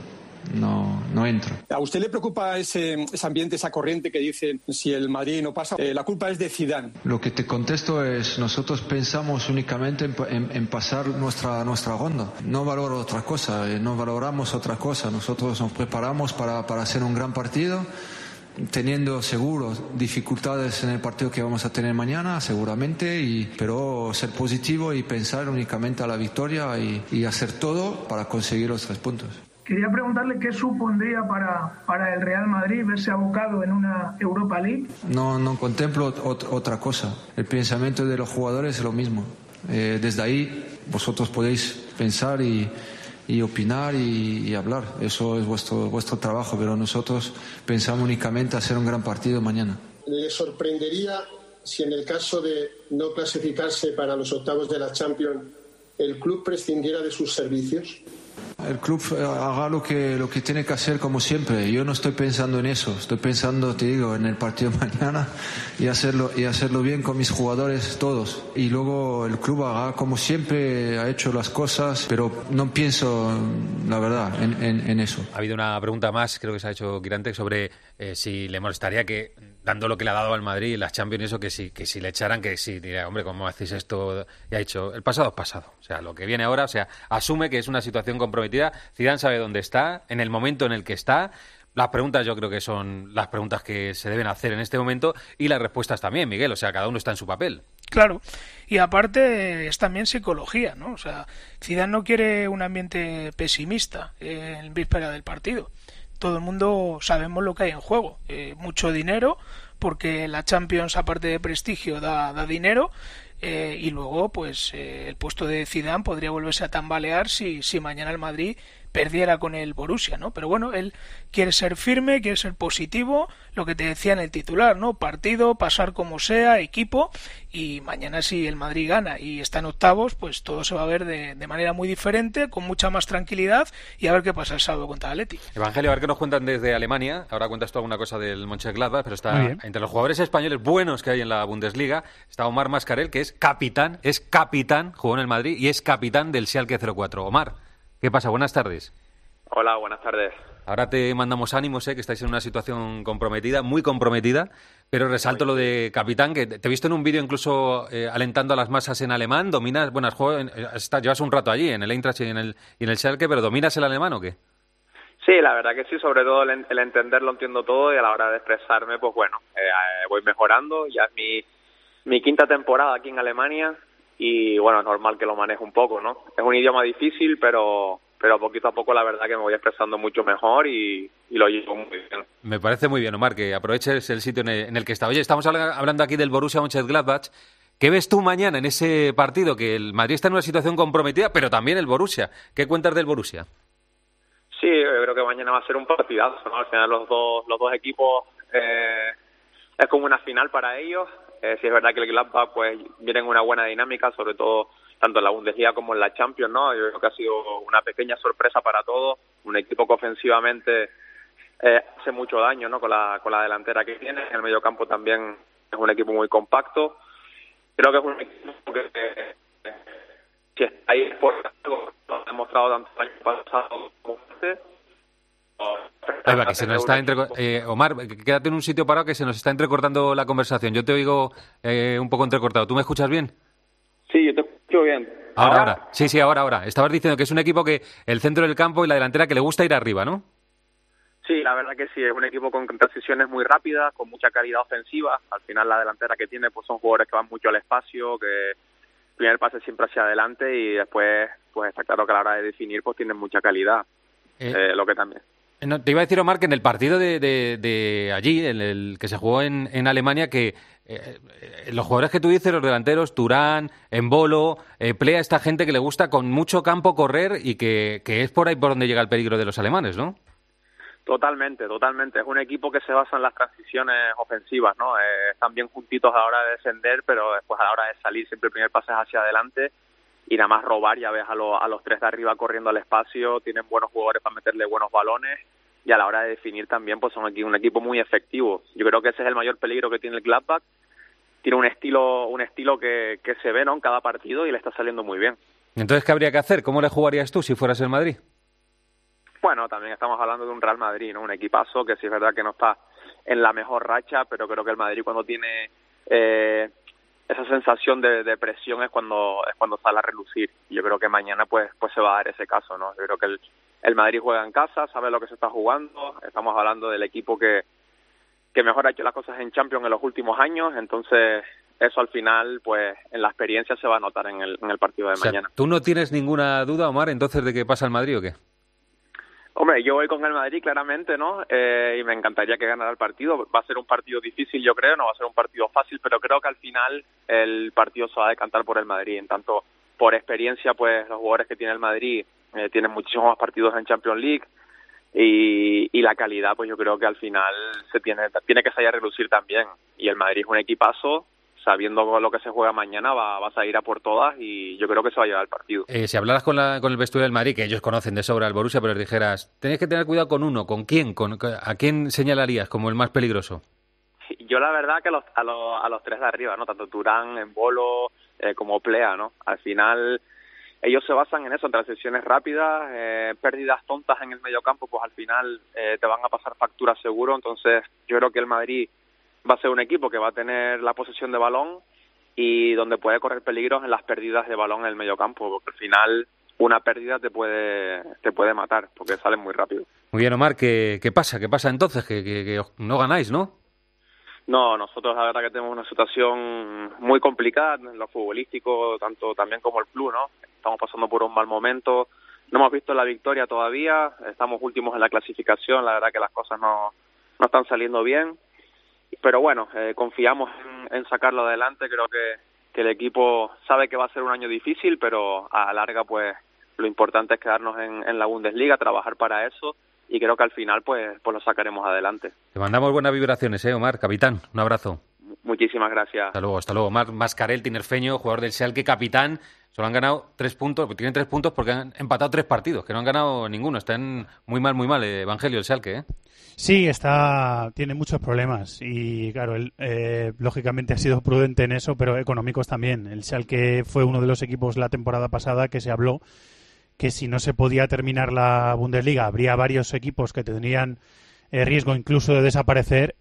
no, no entro. ¿A usted le preocupa ese, ese ambiente, esa corriente que dice si el Madrid no pasa? Eh, la culpa es de Zidane. Lo que te contesto es, nosotros pensamos únicamente en, en, en pasar nuestra, nuestra ronda. No valoro otra cosa, eh, no valoramos otra cosa. Nosotros nos preparamos para, para hacer un gran partido, teniendo seguro dificultades en el partido que vamos a tener mañana, seguramente, y, pero ser positivo y pensar únicamente a la victoria y, y hacer todo para conseguir los tres puntos. Quería preguntarle qué supondría para, para el Real Madrid verse abocado en una Europa League. No, no contemplo ot- otra cosa. El pensamiento de los jugadores es lo mismo. Eh, desde ahí vosotros podéis pensar y, y opinar y, y hablar. Eso es vuestro, vuestro trabajo, pero nosotros pensamos únicamente hacer un gran partido mañana. ¿Le sorprendería si en el caso de no clasificarse para los octavos de la Champions el club prescindiera de sus servicios? El club haga lo que, lo que tiene que hacer como siempre. Yo no estoy pensando en eso. Estoy pensando, te digo, en el partido de mañana y hacerlo, y hacerlo bien con mis jugadores todos. Y luego el club haga como siempre ha hecho las cosas, pero no pienso, la verdad, en, en, en eso. Ha habido una pregunta más, creo que se ha hecho Quirante, sobre eh, si le molestaría que, dando lo que le ha dado al Madrid, las Champions y eso, que si, que si le echaran, que si diría, hombre, ¿cómo hacéis esto? Y ha dicho, el pasado es pasado. O sea, lo que viene ahora, o sea, asume que es una situación comprometida. Zidane sabe dónde está, en el momento en el que está. Las preguntas yo creo que son las preguntas que se deben hacer en este momento y las respuestas también, Miguel. O sea, cada uno está en su papel. Claro, y aparte es también psicología, ¿no? O sea, Zidane no quiere un ambiente pesimista en víspera del partido. Todo el mundo sabemos lo que hay en juego. Eh, mucho dinero, porque la Champions, aparte de prestigio, da, da dinero. Eh, y luego, pues, eh, el puesto de Zidane podría volverse a tambalear si, si mañana el Madrid perdiera con el Borussia, ¿no? Pero bueno, él quiere ser firme, quiere ser positivo, lo que te decía en el titular, ¿no? Partido, pasar como sea, equipo, y mañana si el Madrid gana y está en octavos, pues todo se va a ver de, de manera muy diferente, con mucha más tranquilidad, y a ver qué pasa el sábado contra el Atleti. Evangelio, a ver qué nos cuentan desde Alemania. Ahora cuentas tú alguna cosa del Mönchengladbach, pero está entre los jugadores españoles buenos que hay en la Bundesliga, está Omar Mascarell, que es capitán, es capitán, jugó en el Madrid y es capitán del Schalke cero cuatro. Omar, ¿qué pasa? Buenas tardes. Hola, buenas tardes. Ahora te mandamos ánimos, ¿eh? Que estáis en una situación comprometida, muy comprometida, pero resalto lo de capitán, que te he visto en un vídeo incluso eh, alentando a las masas en alemán. ¿Dominas? Bueno, has jugado en, estás, llevas un rato allí, en el Eintracht y en el, y en el Schalke, pero ¿dominas el alemán o qué? Sí, la verdad que sí, sobre todo el, el entender lo entiendo todo y a la hora de expresarme, pues bueno, eh, voy mejorando. Ya es mi, mi quinta temporada aquí en Alemania y bueno, es normal que lo maneje un poco, ¿no? Es un idioma difícil, pero... pero poquito a poco la verdad que me voy expresando mucho mejor y, y lo llevo muy bien. Me parece muy bien, Omar, que aproveches el sitio en el, en el que está. Oye, estamos hablando aquí del Borussia Mönchengladbach. ¿Qué ves tú mañana en ese partido? Que el Madrid está en una situación comprometida, pero también el Borussia. ¿Qué cuentas del Borussia? Sí, yo creo que mañana va a ser un partidazo, ¿no? Al final los dos, los dos equipos eh, es como una final para ellos. Eh, sí es verdad que el Gladbach pues viene en una buena dinámica, sobre todo tanto en la Bundesliga como en la Champions, ¿no? Yo creo que ha sido una pequeña sorpresa para todos, un equipo que ofensivamente eh, hace mucho daño, ¿no? Con la con la delantera que tiene, en el mediocampo también es un equipo muy compacto. Creo que es un equipo que eh, si está ahí por algo, lo ha demostrado tanto el año pasado como este. Ahí va, que se nos está entre... eh, Omar, quédate en un sitio parado que se nos está entrecortando la conversación. Yo te oigo eh, un poco entrecortado. ¿Tú me escuchas bien? Sí, yo te escucho bien. Ahora, ahora. Sí, sí, ahora, ahora. Estabas diciendo que es un equipo que el centro del campo y la delantera que le gusta ir arriba, ¿no? Sí, la verdad que sí, es un equipo con transiciones muy rápidas, con mucha calidad ofensiva. Al final la delantera que tiene pues son jugadores que van mucho al espacio, que el primer pase siempre hacia adelante y después pues está claro que a la hora de definir pues tienen mucha calidad, eh, eh, lo que también. No, te iba a decir, Omar, que en el partido de, de, de allí, en el que se jugó en, en Alemania, que eh, los jugadores que tú dices, los delanteros, Turán, Embolo, eh, Plea, esta gente que le gusta con mucho campo correr y que, que es por ahí por donde llega el peligro de los alemanes, ¿no? Totalmente, totalmente. Es un equipo que se basa en las transiciones ofensivas, ¿no? Eh, están bien juntitos a la hora de descender, pero después a la hora de salir siempre el primer pase es hacia adelante y nada más robar, ya ves a, lo, a los tres de arriba corriendo al espacio, tienen buenos jugadores para meterle buenos balones y a la hora de definir también pues son aquí un equipo muy efectivo. Yo creo que ese es el mayor peligro que tiene el Gladbach. Tiene un estilo un estilo que, que se ve, ¿no?, en cada partido y le está saliendo muy bien. Entonces, ¿qué habría que hacer? ¿Cómo le jugarías tú si fueras el Madrid? Bueno, también estamos hablando de un Real Madrid, ¿no? Un equipazo que sí es verdad que no está en la mejor racha, pero creo que el Madrid cuando tiene eh, esa sensación de, de presión es cuando es cuando sale a relucir. Yo creo que mañana pues pues se va a dar ese caso, ¿no? Yo creo que el, el Madrid juega en casa, sabe lo que se está jugando. Estamos hablando del equipo que que mejor ha hecho las cosas en Champions en los últimos años, entonces eso al final pues en la experiencia se va a notar en el en el partido de o sea, mañana. ¿Tú no tienes ninguna duda, Omar, entonces de que pasa el Madrid o qué? Hombre, yo voy con el Madrid claramente, ¿no? Eh, y me encantaría que ganara el partido. Va a ser un partido difícil, yo creo, no va a ser un partido fácil, pero creo que al final el partido se va a decantar por el Madrid. En tanto, por experiencia, pues los jugadores que tiene el Madrid eh, tienen muchísimos más partidos en Champions League y, y la calidad, pues yo creo que al final se tiene tiene que salir a relucir también. Y el Madrid es un equipazo. Sabiendo lo que se juega mañana, va, vas a ir a por todas y yo creo que se va a llevar el partido. Eh, si hablaras con, la, con el vestuario del Madrid, que ellos conocen de sobra al Borussia, pero les dijeras, tenéis que tener cuidado con uno, ¿con quién? Con, ¿A quién señalarías como el más peligroso? Yo la verdad que a los, a los, a los tres de arriba, ¿no? Tanto Turán, Embolo, eh, como Plea, ¿no? Al final ellos se basan en eso, en transiciones rápidas, eh, pérdidas tontas en el mediocampo, pues al final eh, te van a pasar facturas seguro. Entonces yo creo que el Madrid va a ser un equipo que va a tener la posesión de balón y donde puede correr peligros en las pérdidas de balón en el mediocampo, porque al final una pérdida te puede te puede matar, porque salen muy rápido. Muy bien, Omar, ¿qué, qué pasa? ¿Qué pasa entonces? Que, que, que no ganáis, ¿no? No, nosotros la verdad que tenemos una situación muy complicada en lo futbolístico, tanto también como el club, ¿no? Estamos pasando por un mal momento, no hemos visto la victoria todavía, estamos últimos en la clasificación, la verdad que las cosas no, no están saliendo bien. Pero bueno, eh, confiamos en, en sacarlo adelante. Creo que, que el equipo sabe que va a ser un año difícil, pero a la larga pues lo importante es quedarnos en, en la Bundesliga, trabajar para eso y creo que al final pues, pues lo sacaremos adelante. Te mandamos buenas vibraciones, ¿eh, Omar? Capitán, un abrazo. Muchísimas gracias. Hasta luego, hasta luego. Omar Mascarell, tinerfeño, jugador del Schalke, capitán. Solo han ganado tres puntos, tienen tres puntos porque han empatado tres partidos, que no han ganado ninguno. Están muy mal, muy mal, eh, Evangelio, el Schalke, ¿eh? Sí, está, tiene muchos problemas y claro, él eh, lógicamente ha sido prudente en eso, pero económicos también. El Schalke fue uno de los equipos la temporada pasada que se habló que si no se podía terminar la Bundesliga habría varios equipos que tendrían eh, riesgo incluso de desaparecer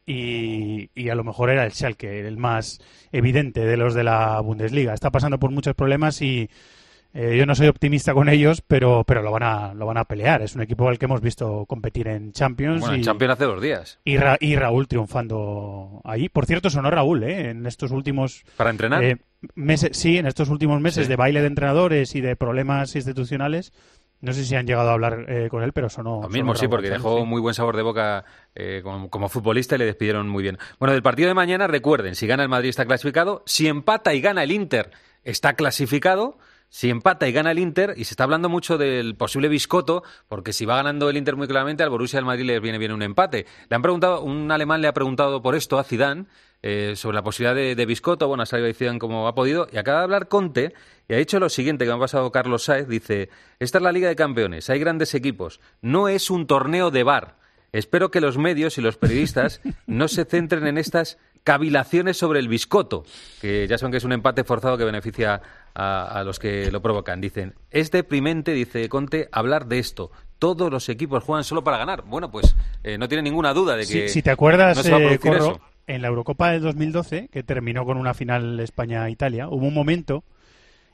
y, y a lo mejor era el Schalke el más evidente de los de la Bundesliga. Está pasando por muchos problemas y Eh, yo no soy optimista con ellos, pero pero lo van a lo van a pelear. Es un equipo al que hemos visto competir en Champions. Bueno, y, en Champions hace dos días. Y, Ra, y Raúl triunfando ahí. Por cierto, sonó Raúl, ¿eh? En estos últimos... ¿Para entrenar? Eh, meses, sí, en estos últimos meses sí. de baile de entrenadores y de problemas institucionales. No sé si han llegado a hablar eh, con él, pero sonó... Lo mismo, sonó sí, Raúl, porque ¿sabes? dejó Sí. muy buen sabor de boca eh, como, como futbolista y le despidieron muy bien. Bueno, del partido de mañana, recuerden, si gana el Madrid está clasificado, si empata y gana el Inter está clasificado... Si empata y gana el Inter, y se está hablando mucho del posible biscotto, porque si va ganando el Inter muy claramente, al Borussia del Madrid le viene bien un empate. Le han preguntado, un alemán le ha preguntado por esto a Zidane, eh, sobre la posibilidad de, de biscotto. Bueno, ha salido ahí Zidane como ha podido, y acaba de hablar Conte, y ha dicho lo siguiente, que me ha pasado Carlos Sáez, dice, esta es la Liga de Campeones, hay grandes equipos, no es un torneo de bar. Espero que los medios y los periodistas no se centren en estas cavilaciones sobre el biscotto, que ya saben que es un empate forzado que beneficia a, a los que lo provocan. Dicen, es deprimente, dice Conte, hablar de esto. Todos los equipos juegan solo para ganar. Bueno, pues eh, no tiene ninguna duda de que Si, si te acuerdas, no se va a eh, producir Corro, eso. En la Eurocopa del dos mil doce, que terminó con una final España-Italia, hubo un momento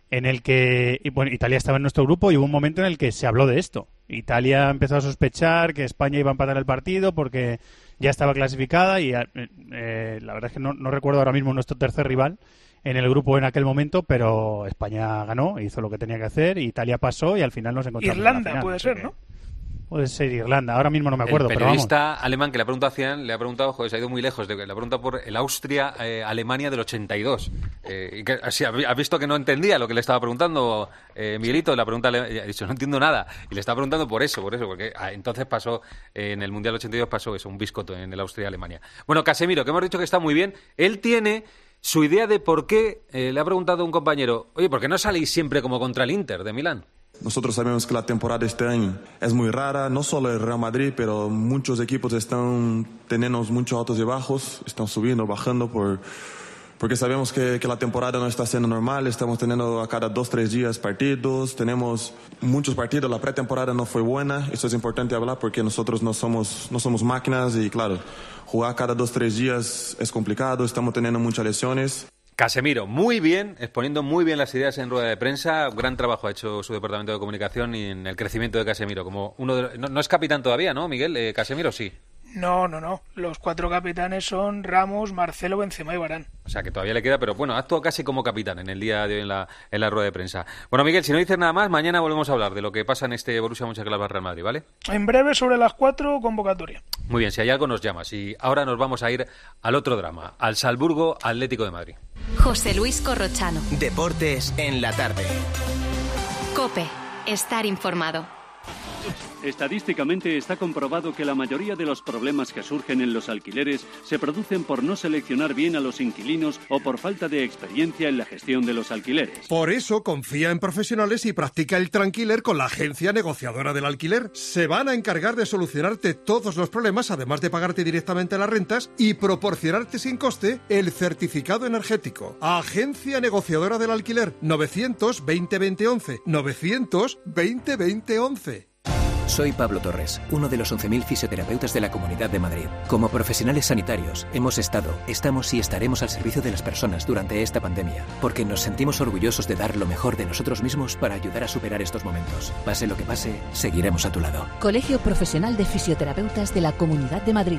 en el que, y bueno, Italia estaba en nuestro grupo y hubo un momento en el que se habló de esto. Italia empezó a sospechar que España iba a empatar el partido porque ya estaba clasificada y eh, la verdad es que no, no recuerdo ahora mismo nuestro tercer rival en el grupo en aquel momento, pero España ganó, hizo lo que tenía que hacer, Italia pasó y al final nos encontramos Irlanda en la final, puede ser, ¿no? Puede ser Irlanda, ahora mismo no me acuerdo. El periodista pero vamos. alemán que le ha preguntado a Cian, le ha preguntado, joder, se ha ido muy lejos, de, le ha preguntado por el Austria-Alemania eh, del ochenta y dos. Eh, y que, así, ha visto que no entendía lo que le estaba preguntando eh, Miguelito, la pregunta le ha dicho, no entiendo nada. Y le estaba preguntando por eso, por eso, porque ah, entonces pasó, eh, en el Mundial ochenta y dos pasó eso, un biscotto en el Austria-Alemania. Bueno, Casemiro, que hemos dicho que está muy bien, él tiene su idea de por qué, eh, le ha preguntado un compañero, oye, ¿por qué no salís siempre como contra el Inter de Milán? Nosotros sabemos que la temporada de este año es muy rara, no solo el Real Madrid, pero muchos equipos están teniendo muchos altos y bajos, están subiendo, bajando, por, porque sabemos que, que la temporada no está siendo normal, estamos teniendo a cada dos, tres días partidos, tenemos muchos partidos, la pretemporada no fue buena, eso es importante hablar porque nosotros no somos, no somos máquinas y claro, jugar cada dos, tres días es complicado, estamos teniendo muchas lesiones. Casemiro, muy bien, exponiendo muy bien las ideas en rueda de prensa. Gran trabajo ha hecho su departamento de comunicación y en el crecimiento de Casemiro. Como uno de, no, no es capitán todavía, ¿no, Miguel? Eh, Casemiro sí. No, no, no. Los cuatro capitanes son Ramos, Marcelo, Benzema y Varane. O sea, que todavía le queda, pero bueno, ha actuado casi como capitán en el día de hoy en la, en la rueda de prensa. Bueno, Miguel, si no dices nada más, mañana volvemos a hablar de lo que pasa en este Borussia Mönchengladbach-Real Madrid, ¿vale? En breve, sobre las cuatro, convocatoria. Muy bien, si hay algo nos llamas. Y ahora nos vamos a ir al otro drama, al Salzburgo Atlético de Madrid. José Luis Corrochano. Deportes en la tarde. COPE. Estar informado. Estadísticamente está comprobado que la mayoría de los problemas que surgen en los alquileres se producen por no seleccionar bien a los inquilinos o por falta de experiencia en la gestión de los alquileres. Por eso confía en profesionales y practica el Tranquiler con la agencia negociadora del alquiler. Se van a encargar de solucionarte todos los problemas, además de pagarte directamente las rentas y proporcionarte sin coste el certificado energético. Agencia negociadora del alquiler novecientos veinte veinte once novecientos veinte veinte once. Soy Pablo Torres, uno de los once mil fisioterapeutas de la Comunidad de Madrid. Como profesionales sanitarios, hemos estado, estamos y estaremos al servicio de las personas durante esta pandemia, porque nos sentimos orgullosos de dar lo mejor de nosotros mismos para ayudar a superar estos momentos. Pase lo que pase, seguiremos a tu lado. Colegio Profesional de Fisioterapeutas de la Comunidad de Madrid.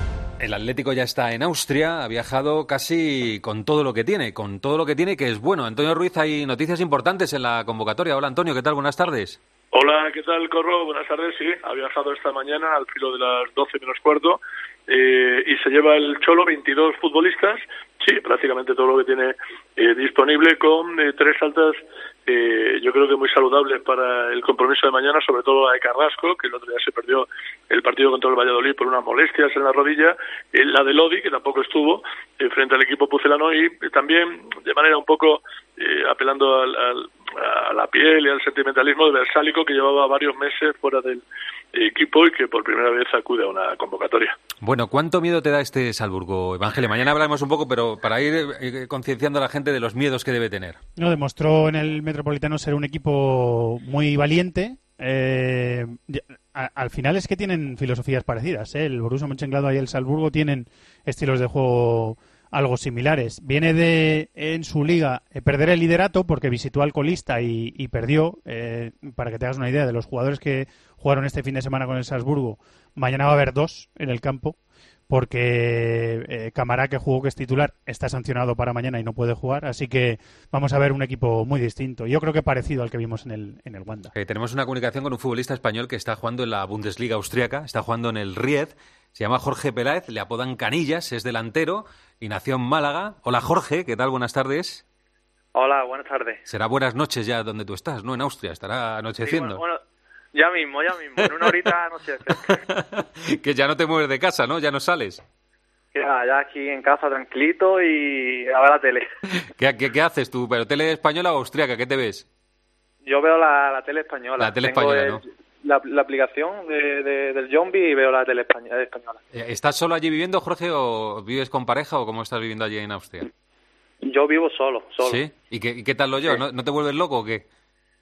El Atlético ya está en Austria, ha viajado casi con todo lo que tiene, con todo lo que tiene que es bueno. Antonio Ruiz, hay noticias importantes en la convocatoria. Hola Antonio, ¿qué tal? Buenas tardes. Hola, ¿qué tal, Corro? Buenas tardes, sí. Ha viajado esta mañana al filo de las doce menos cuarto eh, y se lleva el Cholo veintidós futbolistas, sí, prácticamente todo lo que tiene eh, disponible con eh, tres altas, eh, yo creo que muy saludables para el compromiso de mañana, sobre todo la de Carrasco, que el otro día se perdió el partido contra el Valladolid por unas molestias en la rodilla, eh, la de Lodi, que tampoco estuvo eh, frente al equipo pucelano y eh, también de manera un poco eh, apelando al, al a la piel y al sentimentalismo de Versálico, que llevaba varios meses fuera del equipo y que por primera vez acude a una convocatoria. Bueno, ¿cuánto miedo te da este Salzburgo, Evangelio? Mañana hablaremos un poco, pero para ir eh, concienciando a la gente de los miedos que debe tener. No, demostró en el Metropolitano ser un equipo muy valiente. Eh, a, al final es que tienen filosofías parecidas, ¿eh? El Borussia Mönchengladbach y el Salzburgo tienen estilos de juego algo similares. Viene de, en su liga, eh, perder el liderato porque visitó al colista y, y perdió. Eh, para que te hagas una idea de los jugadores que jugaron este fin de semana con el Salzburgo, mañana va a haber dos en el campo porque eh, Camará, que jugó, que es titular, está sancionado para mañana y no puede jugar, así que vamos a ver un equipo muy distinto. Yo creo que parecido al que vimos en el, en el Wanda. Eh, tenemos una comunicación con un futbolista español que está jugando en la Bundesliga austriaca, está jugando en el Ried, se llama Jorge Peláez, le apodan Canillas, es delantero y nació en Málaga. Hola Jorge, ¿qué tal? Buenas tardes. Hola, buenas tardes. Será buenas noches ya donde tú estás, ¿no? En Austria, estará anocheciendo. Sí, bueno, bueno, ya mismo, ya mismo, en una horita anochece. Que ya no te mueves de casa, ¿no? Ya no sales. Ya, ya aquí en casa tranquilito y a ver la tele. ¿Qué, qué, qué haces tú? ¿Pero tele española o austriaca? ¿Qué te ves? Yo veo la, la tele española. La tele Tengo española, el, ¿no? La, la aplicación de, de, del Zombie y veo la tele española. española. ¿Estás solo allí viviendo, Jorge, o vives con pareja o cómo estás viviendo allí en Austria? Yo vivo solo, solo. ¿Sí? ¿Y qué, y qué tal lo llevas? Sí. ¿No, ¿No te vuelves loco o qué?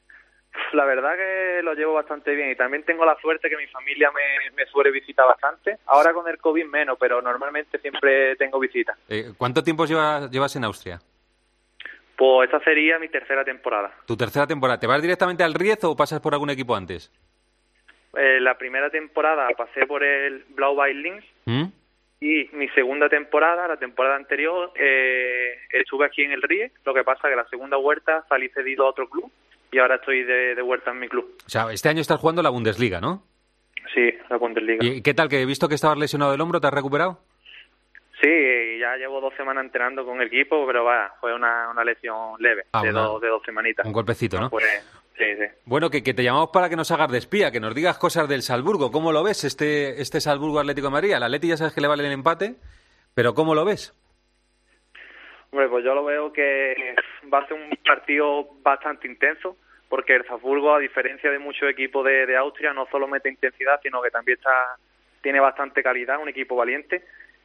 La verdad que lo llevo bastante bien y también tengo la suerte que mi familia me, me suele visitar bastante. Ahora con el COVID menos, pero normalmente siempre tengo visitas. Eh, ¿Cuánto tiempo llevas, llevas en Austria? Pues esta sería mi tercera temporada. Tu tercera temporada. ¿Te vas directamente al Riez o pasas por algún equipo antes? Eh, la primera temporada pasé por el Blau-Weiß Linz. ¿Mm? Y mi segunda temporada, la temporada anterior, eh, estuve aquí en el Riez. Lo que pasa es que la segunda vuelta salí cedido a otro club y ahora estoy de, de vuelta en mi club. O sea, este año estás jugando la Bundesliga, ¿no? Sí, la Bundesliga. ¿Y qué tal? Que he visto que estabas lesionado del hombro, ¿te has recuperado? Sí, ya llevo dos semanas entrenando con el equipo, pero va, fue una, una lesión leve, ah, de, una, dos, de dos semanitas. Un golpecito, ¿no? Pues, sí, sí. Bueno, que, que te llamamos para que nos hagas de espía, que nos digas cosas del Salzburgo. ¿Cómo lo ves este, este Salzburgo Atlético de Madrid? Al Atleti ya sabes que le vale el empate, pero ¿cómo lo ves? Hombre, pues yo lo veo que va a ser un partido bastante intenso, porque el Salzburgo, a diferencia de muchos equipos de, de Austria, no solo mete intensidad, sino que también está tiene bastante calidad, un equipo valiente.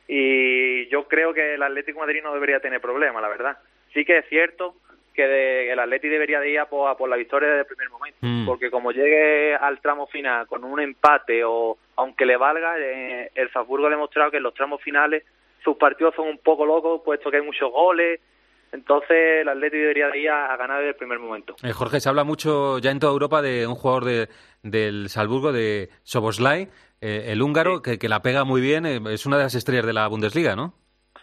Y yo creo que el Atlético de Madrid no debería tener problemas, la verdad. Sí que es cierto que de, el Atlético debería de ir a por, a por la victoria desde el primer momento, mm. porque como llegue al tramo final con un empate o aunque le valga, eh, el Salzburgo ha demostrado que en los tramos finales sus partidos son un poco locos, puesto que hay muchos goles. Entonces el Atlético debería de ir a, a ganar desde el primer momento. Eh, Jorge, se habla mucho ya en toda Europa de un jugador de, del Salzburgo, de Szoboszlai, eh, el húngaro, sí. que, que la pega muy bien, eh, es una de las estrellas de la Bundesliga, ¿no?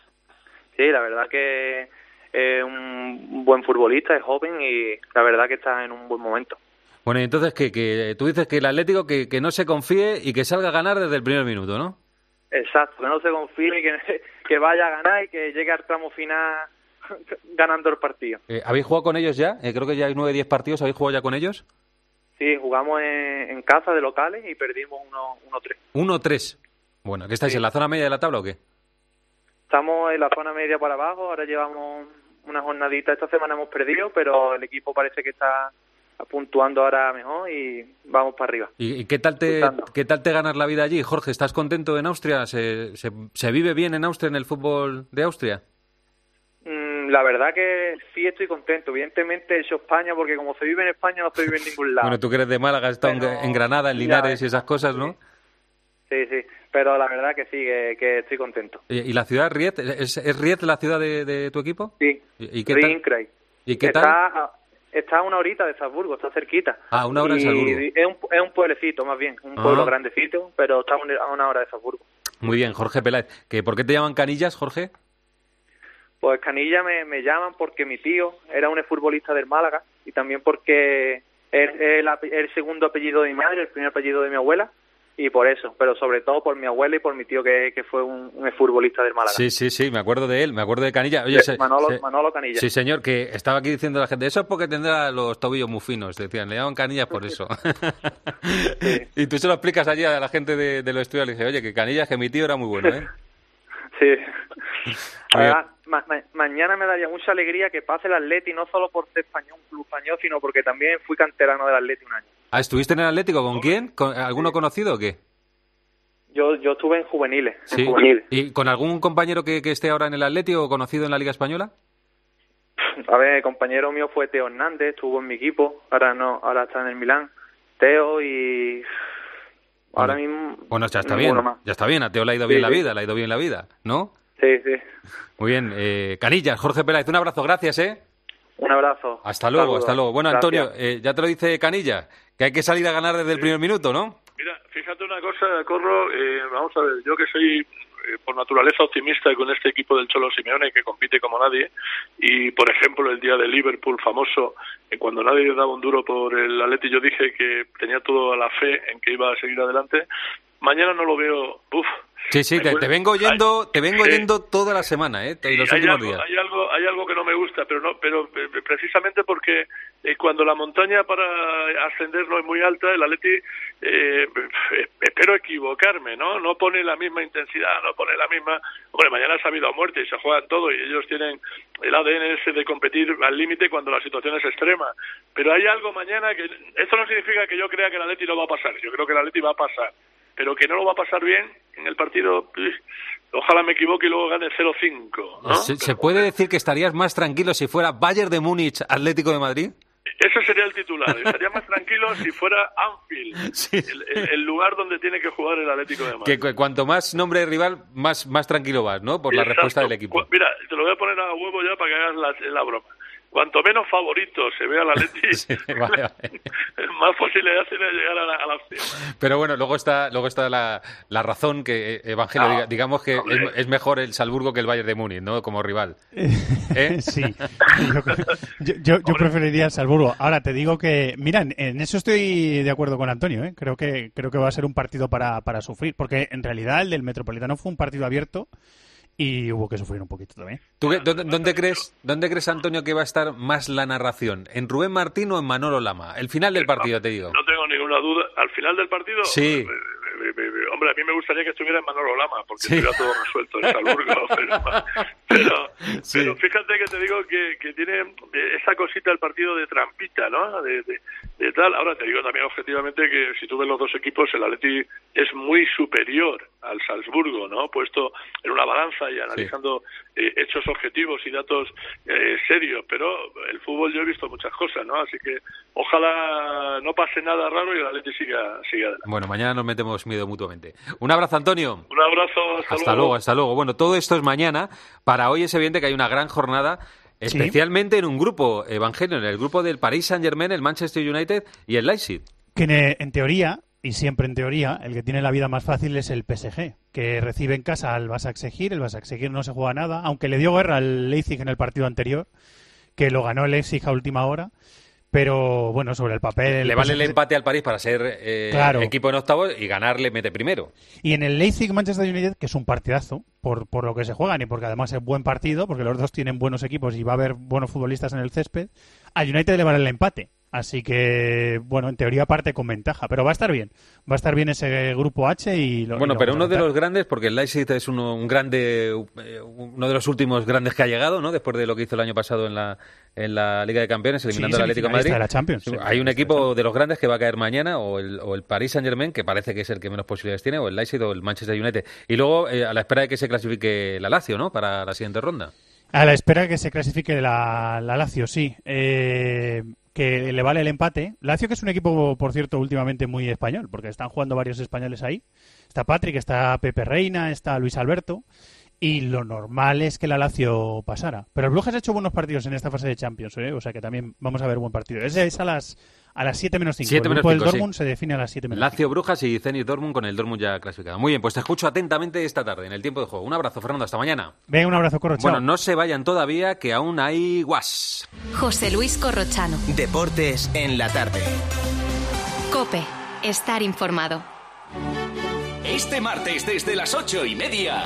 Sí, la verdad que es un buen futbolista, es joven y la verdad que está en un buen momento. Bueno, y entonces que, que tú dices que el Atlético que, que no se confíe y que salga a ganar desde el primer minuto, ¿no? Exacto, que no se confíe y que, que vaya a ganar y que llegue al tramo final ganando el partido. Eh, ¿Habéis jugado con ellos ya? Eh, creo que ya hay nueve, diez partidos. ¿Habéis jugado ya con ellos? Sí, jugamos en, en casa de locales y perdimos uno tres. uno tres. Bueno, ¿qué estáis, sí. en la zona media de la tabla o qué? Estamos en la zona media para abajo. Ahora llevamos una jornadita. Esta semana hemos perdido, pero el equipo parece que está puntuando ahora mejor y vamos para arriba. ¿Y, y qué tal te qué tal te ganas la vida allí, Jorge? ¿Estás contento en Austria? ¿Se, se, se vive bien en Austria, en el fútbol de Austria? La verdad que sí estoy contento. Evidentemente he hecho España, porque como se vive en España no se vive en ningún lado. Bueno, tú que eres de Málaga, has estado pero... en Granada, en Linares ya, y esas cosas, ¿no? Sí, sí, pero la verdad que sí, que, que estoy contento. ¿Y, y la ciudad Riez? ¿Es, es Riez la ciudad de, de tu equipo? Sí, ¿Y, y qué tal? ¿Y qué está, tal? Está a una horita de Salzburgo, está cerquita. Ah, una hora de Salzburgo. Es un, es un pueblecito, más bien, un pueblo ah. grandecito, pero está a una hora de Salzburgo. Muy bien, Jorge Peláez. ¿Que ¿Por qué te llaman Canillas, Jorge? Pues Canilla me, me llaman porque mi tío era un futbolista del Málaga y también porque es el, el, el segundo apellido de mi madre, el primer apellido de mi abuela, y por eso, pero sobre todo por mi abuela y por mi tío que, que fue un, un futbolista del Málaga. Sí, sí, sí, me acuerdo de él, me acuerdo de Canilla. Oye, se, Manolo, se, Manolo Canilla. Sí, señor, que estaba aquí diciendo a la gente, eso es porque tendrá los tobillos muy finos, decían, le llaman Canillas por eso. Sí. Y tú se lo explicas allí a la gente de, de los estudios, le dices, oye, que Canillas, que mi tío era muy bueno, ¿eh? Sí. Además, ma- ma- mañana me daría mucha alegría que pase el Atleti, no solo por ser español, un club español, sino porque también fui canterano del Atleti un año. Ah, ¿estuviste en el Atlético? ¿Con quién? ¿Con alguno sí. conocido o qué? Yo yo estuve en juveniles. ¿Sí? En juveniles. ¿Y con algún compañero que, que esté ahora en el Atleti o conocido en la Liga Española? A ver, el compañero mío fue Teo Hernández, estuvo en mi equipo, ahora no, ahora está en el Milán. Teo y... Ahora bueno, mismo... Bueno, ya está bien, más. ya está bien, a Teo le ha ido bien sí, la vida, sí. le ha ido bien la vida, ¿no? Sí, sí. Muy bien, eh, Canillas, Jorge Peláez, un abrazo, gracias, ¿eh? Un abrazo. Hasta luego, Saludos. hasta luego. Bueno, gracias. Antonio, eh, ya te lo dice Canillas, que hay que salir a ganar desde el primer minuto, ¿no? Mira, fíjate una cosa, Corro, eh, vamos a ver, yo que soy eh, por naturaleza optimista con este equipo del Cholo Simeone, que compite como nadie, y por ejemplo el día de Liverpool famoso, eh, cuando nadie daba un duro por el Atleti, yo dije que tenía toda la fe en que iba a seguir adelante. Mañana no lo veo, uff. Sí, sí, te, te vengo oyendo, te vengo sí. oyendo toda la semana, ¿eh? Y los hay últimos algo, días. Hay algo, hay algo que no me gusta, pero no, pero eh, precisamente porque eh, cuando la montaña para ascender no es muy alta, el Atleti, eh, espero equivocarme, ¿no? No pone la misma intensidad, no pone la misma. Hombre, mañana es habido a muerte y se juegan todo y ellos tienen el A D N ese de competir al límite cuando la situación es extrema. Pero hay algo mañana que esto no significa que yo crea que el Atleti no va a pasar. Yo creo que el Atleti va a pasar. Pero que no lo va a pasar bien en el partido, ojalá me equivoque y luego gane cero cinco, ¿no? ¿Se, ¿Se puede decir que estarías más tranquilo si fuera Bayern de Múnich, Atlético de Madrid? Ese sería el titular. Estaría más tranquilo si fuera Anfield, sí. el, el, el lugar donde tiene que jugar el Atlético de Madrid. Que cuanto más nombre de rival, más, más tranquilo vas, ¿no? Por la Exacto. respuesta del equipo. Mira, te lo voy a poner a huevo ya para que hagas la, la broma. cuanto menos favorito se ve al Atleti, sí, vale, vale. más posibilidades tiene de llegar a la, a la opción. Pero bueno, luego está luego está la, la razón que, Evangelio, no, diga, digamos que es, es mejor el Salzburgo que el Bayern de Múnich, ¿no? Como rival. ¿Eh? Sí, yo, yo, yo preferiría el Salzburgo. Ahora te digo que, mira, en eso estoy de acuerdo con Antonio, ¿eh? Creo que creo que va a ser un partido para, para sufrir, porque en realidad el del Metropolitano fue un partido abierto y hubo que sufrir un poquito también. ¿Tú qué, dónde, dónde crees, dónde crees, Antonio, que va a estar más la narración? ¿En Rubén Martín o en Manolo Lama? El final del partido, te digo. No tengo ninguna duda. ¿Al final del partido? Sí. Hombre, a mí me gustaría que estuviera en Manolo Lama, porque sí. estuviera todo resuelto en Salzburgo. pero, pero, sí. pero fíjate que te digo que, que tiene esa cosita el partido de trampita, ¿no? De, de, de tal. Ahora te digo también objetivamente que si tú ves los dos equipos, el Atleti es muy superior al Salzburgo, ¿no? Puesto en una balanza y analizando sí. eh, hechos objetivos y datos eh, serios. Pero el fútbol yo he visto muchas cosas, ¿no? Así que ojalá no pase nada raro y el Atleti siga, siga adelante. Bueno, mañana nos metemos miedo mutuamente. Un abrazo, Antonio. Un abrazo, hasta, hasta luego. luego. Hasta luego. Bueno, todo esto es mañana. Para hoy es evidente que hay una gran jornada, especialmente ¿Sí? en un grupo, Evangelio, en el grupo del Paris Saint-Germain, el Manchester United y el Leipzig. Que en, en teoría, y siempre en teoría, el que tiene la vida más fácil es el P S G, que recibe en casa al Basaksehir. El Basaksehir no se juega nada, aunque le dio guerra al Leipzig en el partido anterior, que lo ganó el Leipzig a última hora. Pero bueno, sobre el papel... Le vale el empate al París para ser eh, claro. equipo en octavos y ganarle mete primero. Y en el Leipzig-Manchester United, que es un partidazo, por, por lo que se juegan y porque además es buen partido, porque los dos tienen buenos equipos y va a haber buenos futbolistas en el césped, al United le vale el empate. Así que, bueno, en teoría parte con ventaja, pero va a estar bien. Va a estar bien ese grupo H y lo Bueno, y lo pero uno de los grandes, porque el Leipzig es uno, un grande, uno de los últimos grandes que ha llegado, ¿no? Después de lo que hizo el año pasado en la en la Liga de Campeones, eliminando sí, al Atlético de Madrid. De la Champions, sí, Hay un equipo de los grandes que va a caer mañana, o el, o el Paris Saint-Germain, que parece que es el que menos posibilidades tiene, o el Leipzig o el Manchester United. Y luego, eh, a la espera de que se clasifique la Lazio, ¿no? Para la siguiente ronda. A la espera de que se clasifique la, la Lazio, sí. Eh... que le vale el empate. Lazio, que es un equipo, por cierto, últimamente muy español, porque están jugando varios españoles ahí. Está Patrick, está Pepe Reina, está Luis Alberto, y lo normal es que la Lazio pasara. Pero el Brujas ha hecho buenos partidos en esta fase de Champions, ¿eh? O sea que también vamos a ver buen partido. Ese es a las a las siete menos cinco. El grupo del Dortmund sí. se define a las siete menos cinco. Lazio, Brujas y Zenit Dortmund, con el Dortmund ya clasificado. Muy bien, pues te escucho atentamente esta tarde en el tiempo de juego. Un abrazo, Fernando, hasta mañana. Venga, un abrazo, Corrochano. Bueno, no se vayan todavía, que aún hay guas. José Luis Corrochano. Deportes en la tarde. COPE. Estar informado. Este martes desde las ocho y media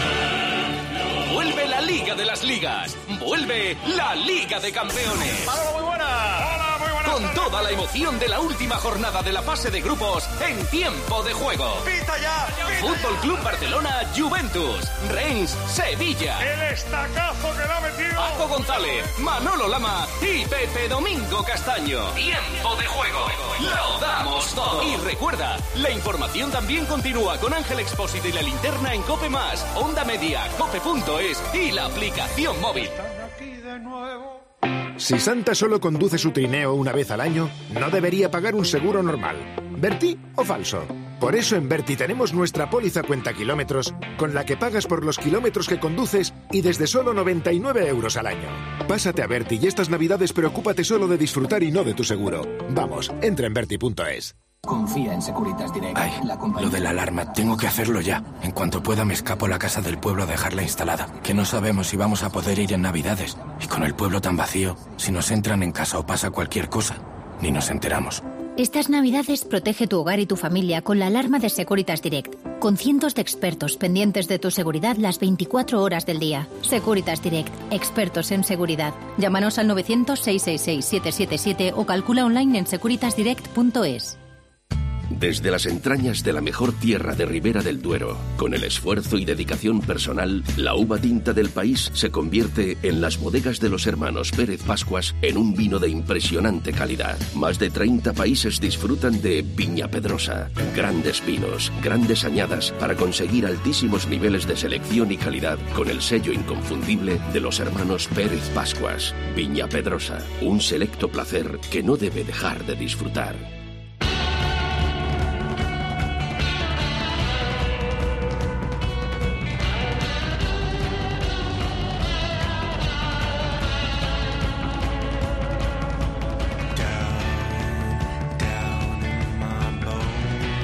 vuelve la Liga de las Ligas. Vuelve la Liga de Campeones. ¡Hola, muy buena! ¡Hola, muy buena! Con toda la emoción de la última jornada de la fase de grupos en tiempo de juego. ¡Pita ya! ¡Pita Fútbol ya! Club Barcelona, Juventus, Reims, Sevilla. ¡El estacazo que le ha metido! Paco González, Manolo Lama y Pepe Domingo Castaño. Tiempo de juego. Lo damos todo. Y recuerda, la información también continúa con Ángel Expósito y la linterna en COPE más, Onda Media, cope punto es y la aplicación móvil. Si Santa solo conduce su trineo una vez al año, no debería pagar un seguro normal. ¿Berti o falso? Por eso en Berti tenemos nuestra póliza cuenta kilómetros, con la que pagas por los kilómetros que conduces y desde solo noventa y nueve euros al año. Pásate a Berti y estas navidades preocúpate solo de disfrutar y no de tu seguro. Vamos, entra en berti punto es. Confía en Securitas Direct. Ay, la compañía. Lo de la alarma, tengo que hacerlo ya. En cuanto pueda me escapo a la casa del pueblo a dejarla instalada. Que no sabemos si vamos a poder ir en Navidades. Y con el pueblo tan vacío, si nos entran en casa o pasa cualquier cosa, ni nos enteramos. Estas Navidades protege tu hogar y tu familia con la alarma de Securitas Direct. Con cientos de expertos pendientes de tu seguridad las veinticuatro horas del día. Securitas Direct, expertos en seguridad. Llámanos al novecientos, seiscientos sesenta y seis, setecientos setenta y siete o calcula online en securitas direct punto es. Desde las entrañas de la mejor tierra de Ribera del Duero, con el esfuerzo y dedicación personal, la uva tinta del país se convierte en las bodegas de los hermanos Pérez Pascuas en un vino de impresionante calidad. Más de treinta países disfrutan de Viña Pedrosa. Grandes vinos, grandes añadas para conseguir altísimos niveles de selección y calidad con el sello inconfundible de los hermanos Pérez Pascuas. Viña Pedrosa, un selecto placer que no debe dejar de disfrutar.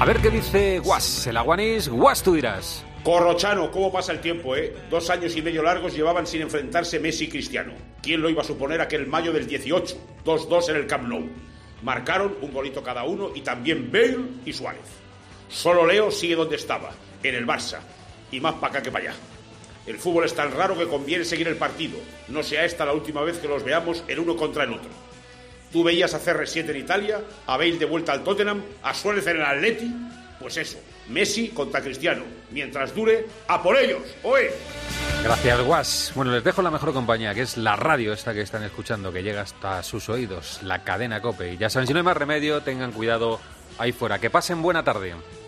ver qué dice Guas, el aguanís. Guas, tú dirás. Corrochano, ¿cómo pasa el tiempo, eh? Dos años y medio largos llevaban sin enfrentarse Messi y Cristiano. ¿Quién lo iba a suponer aquel mayo del dieciocho? dos dos en el Camp Nou. Marcaron un golito cada uno y también Bale y Suárez. Solo Leo sigue donde estaba, en el Barça. Y más para acá que para allá. El fútbol es tan raro que conviene seguir el partido. No sea esta la última vez que los veamos el uno contra el otro. Tú veías a C R siete en Italia, a Bale de vuelta al Tottenham, a Suárez en el Atleti. Pues eso, Messi contra Cristiano. Mientras dure, ¡a por ellos! ¡Oe! Gracias, Guas. Bueno, les dejo la mejor compañía, que es la radio esta que están escuchando, que llega hasta sus oídos, la cadena COPE. Y ya saben, si no hay más remedio, tengan cuidado ahí fuera. Que pasen buena tarde.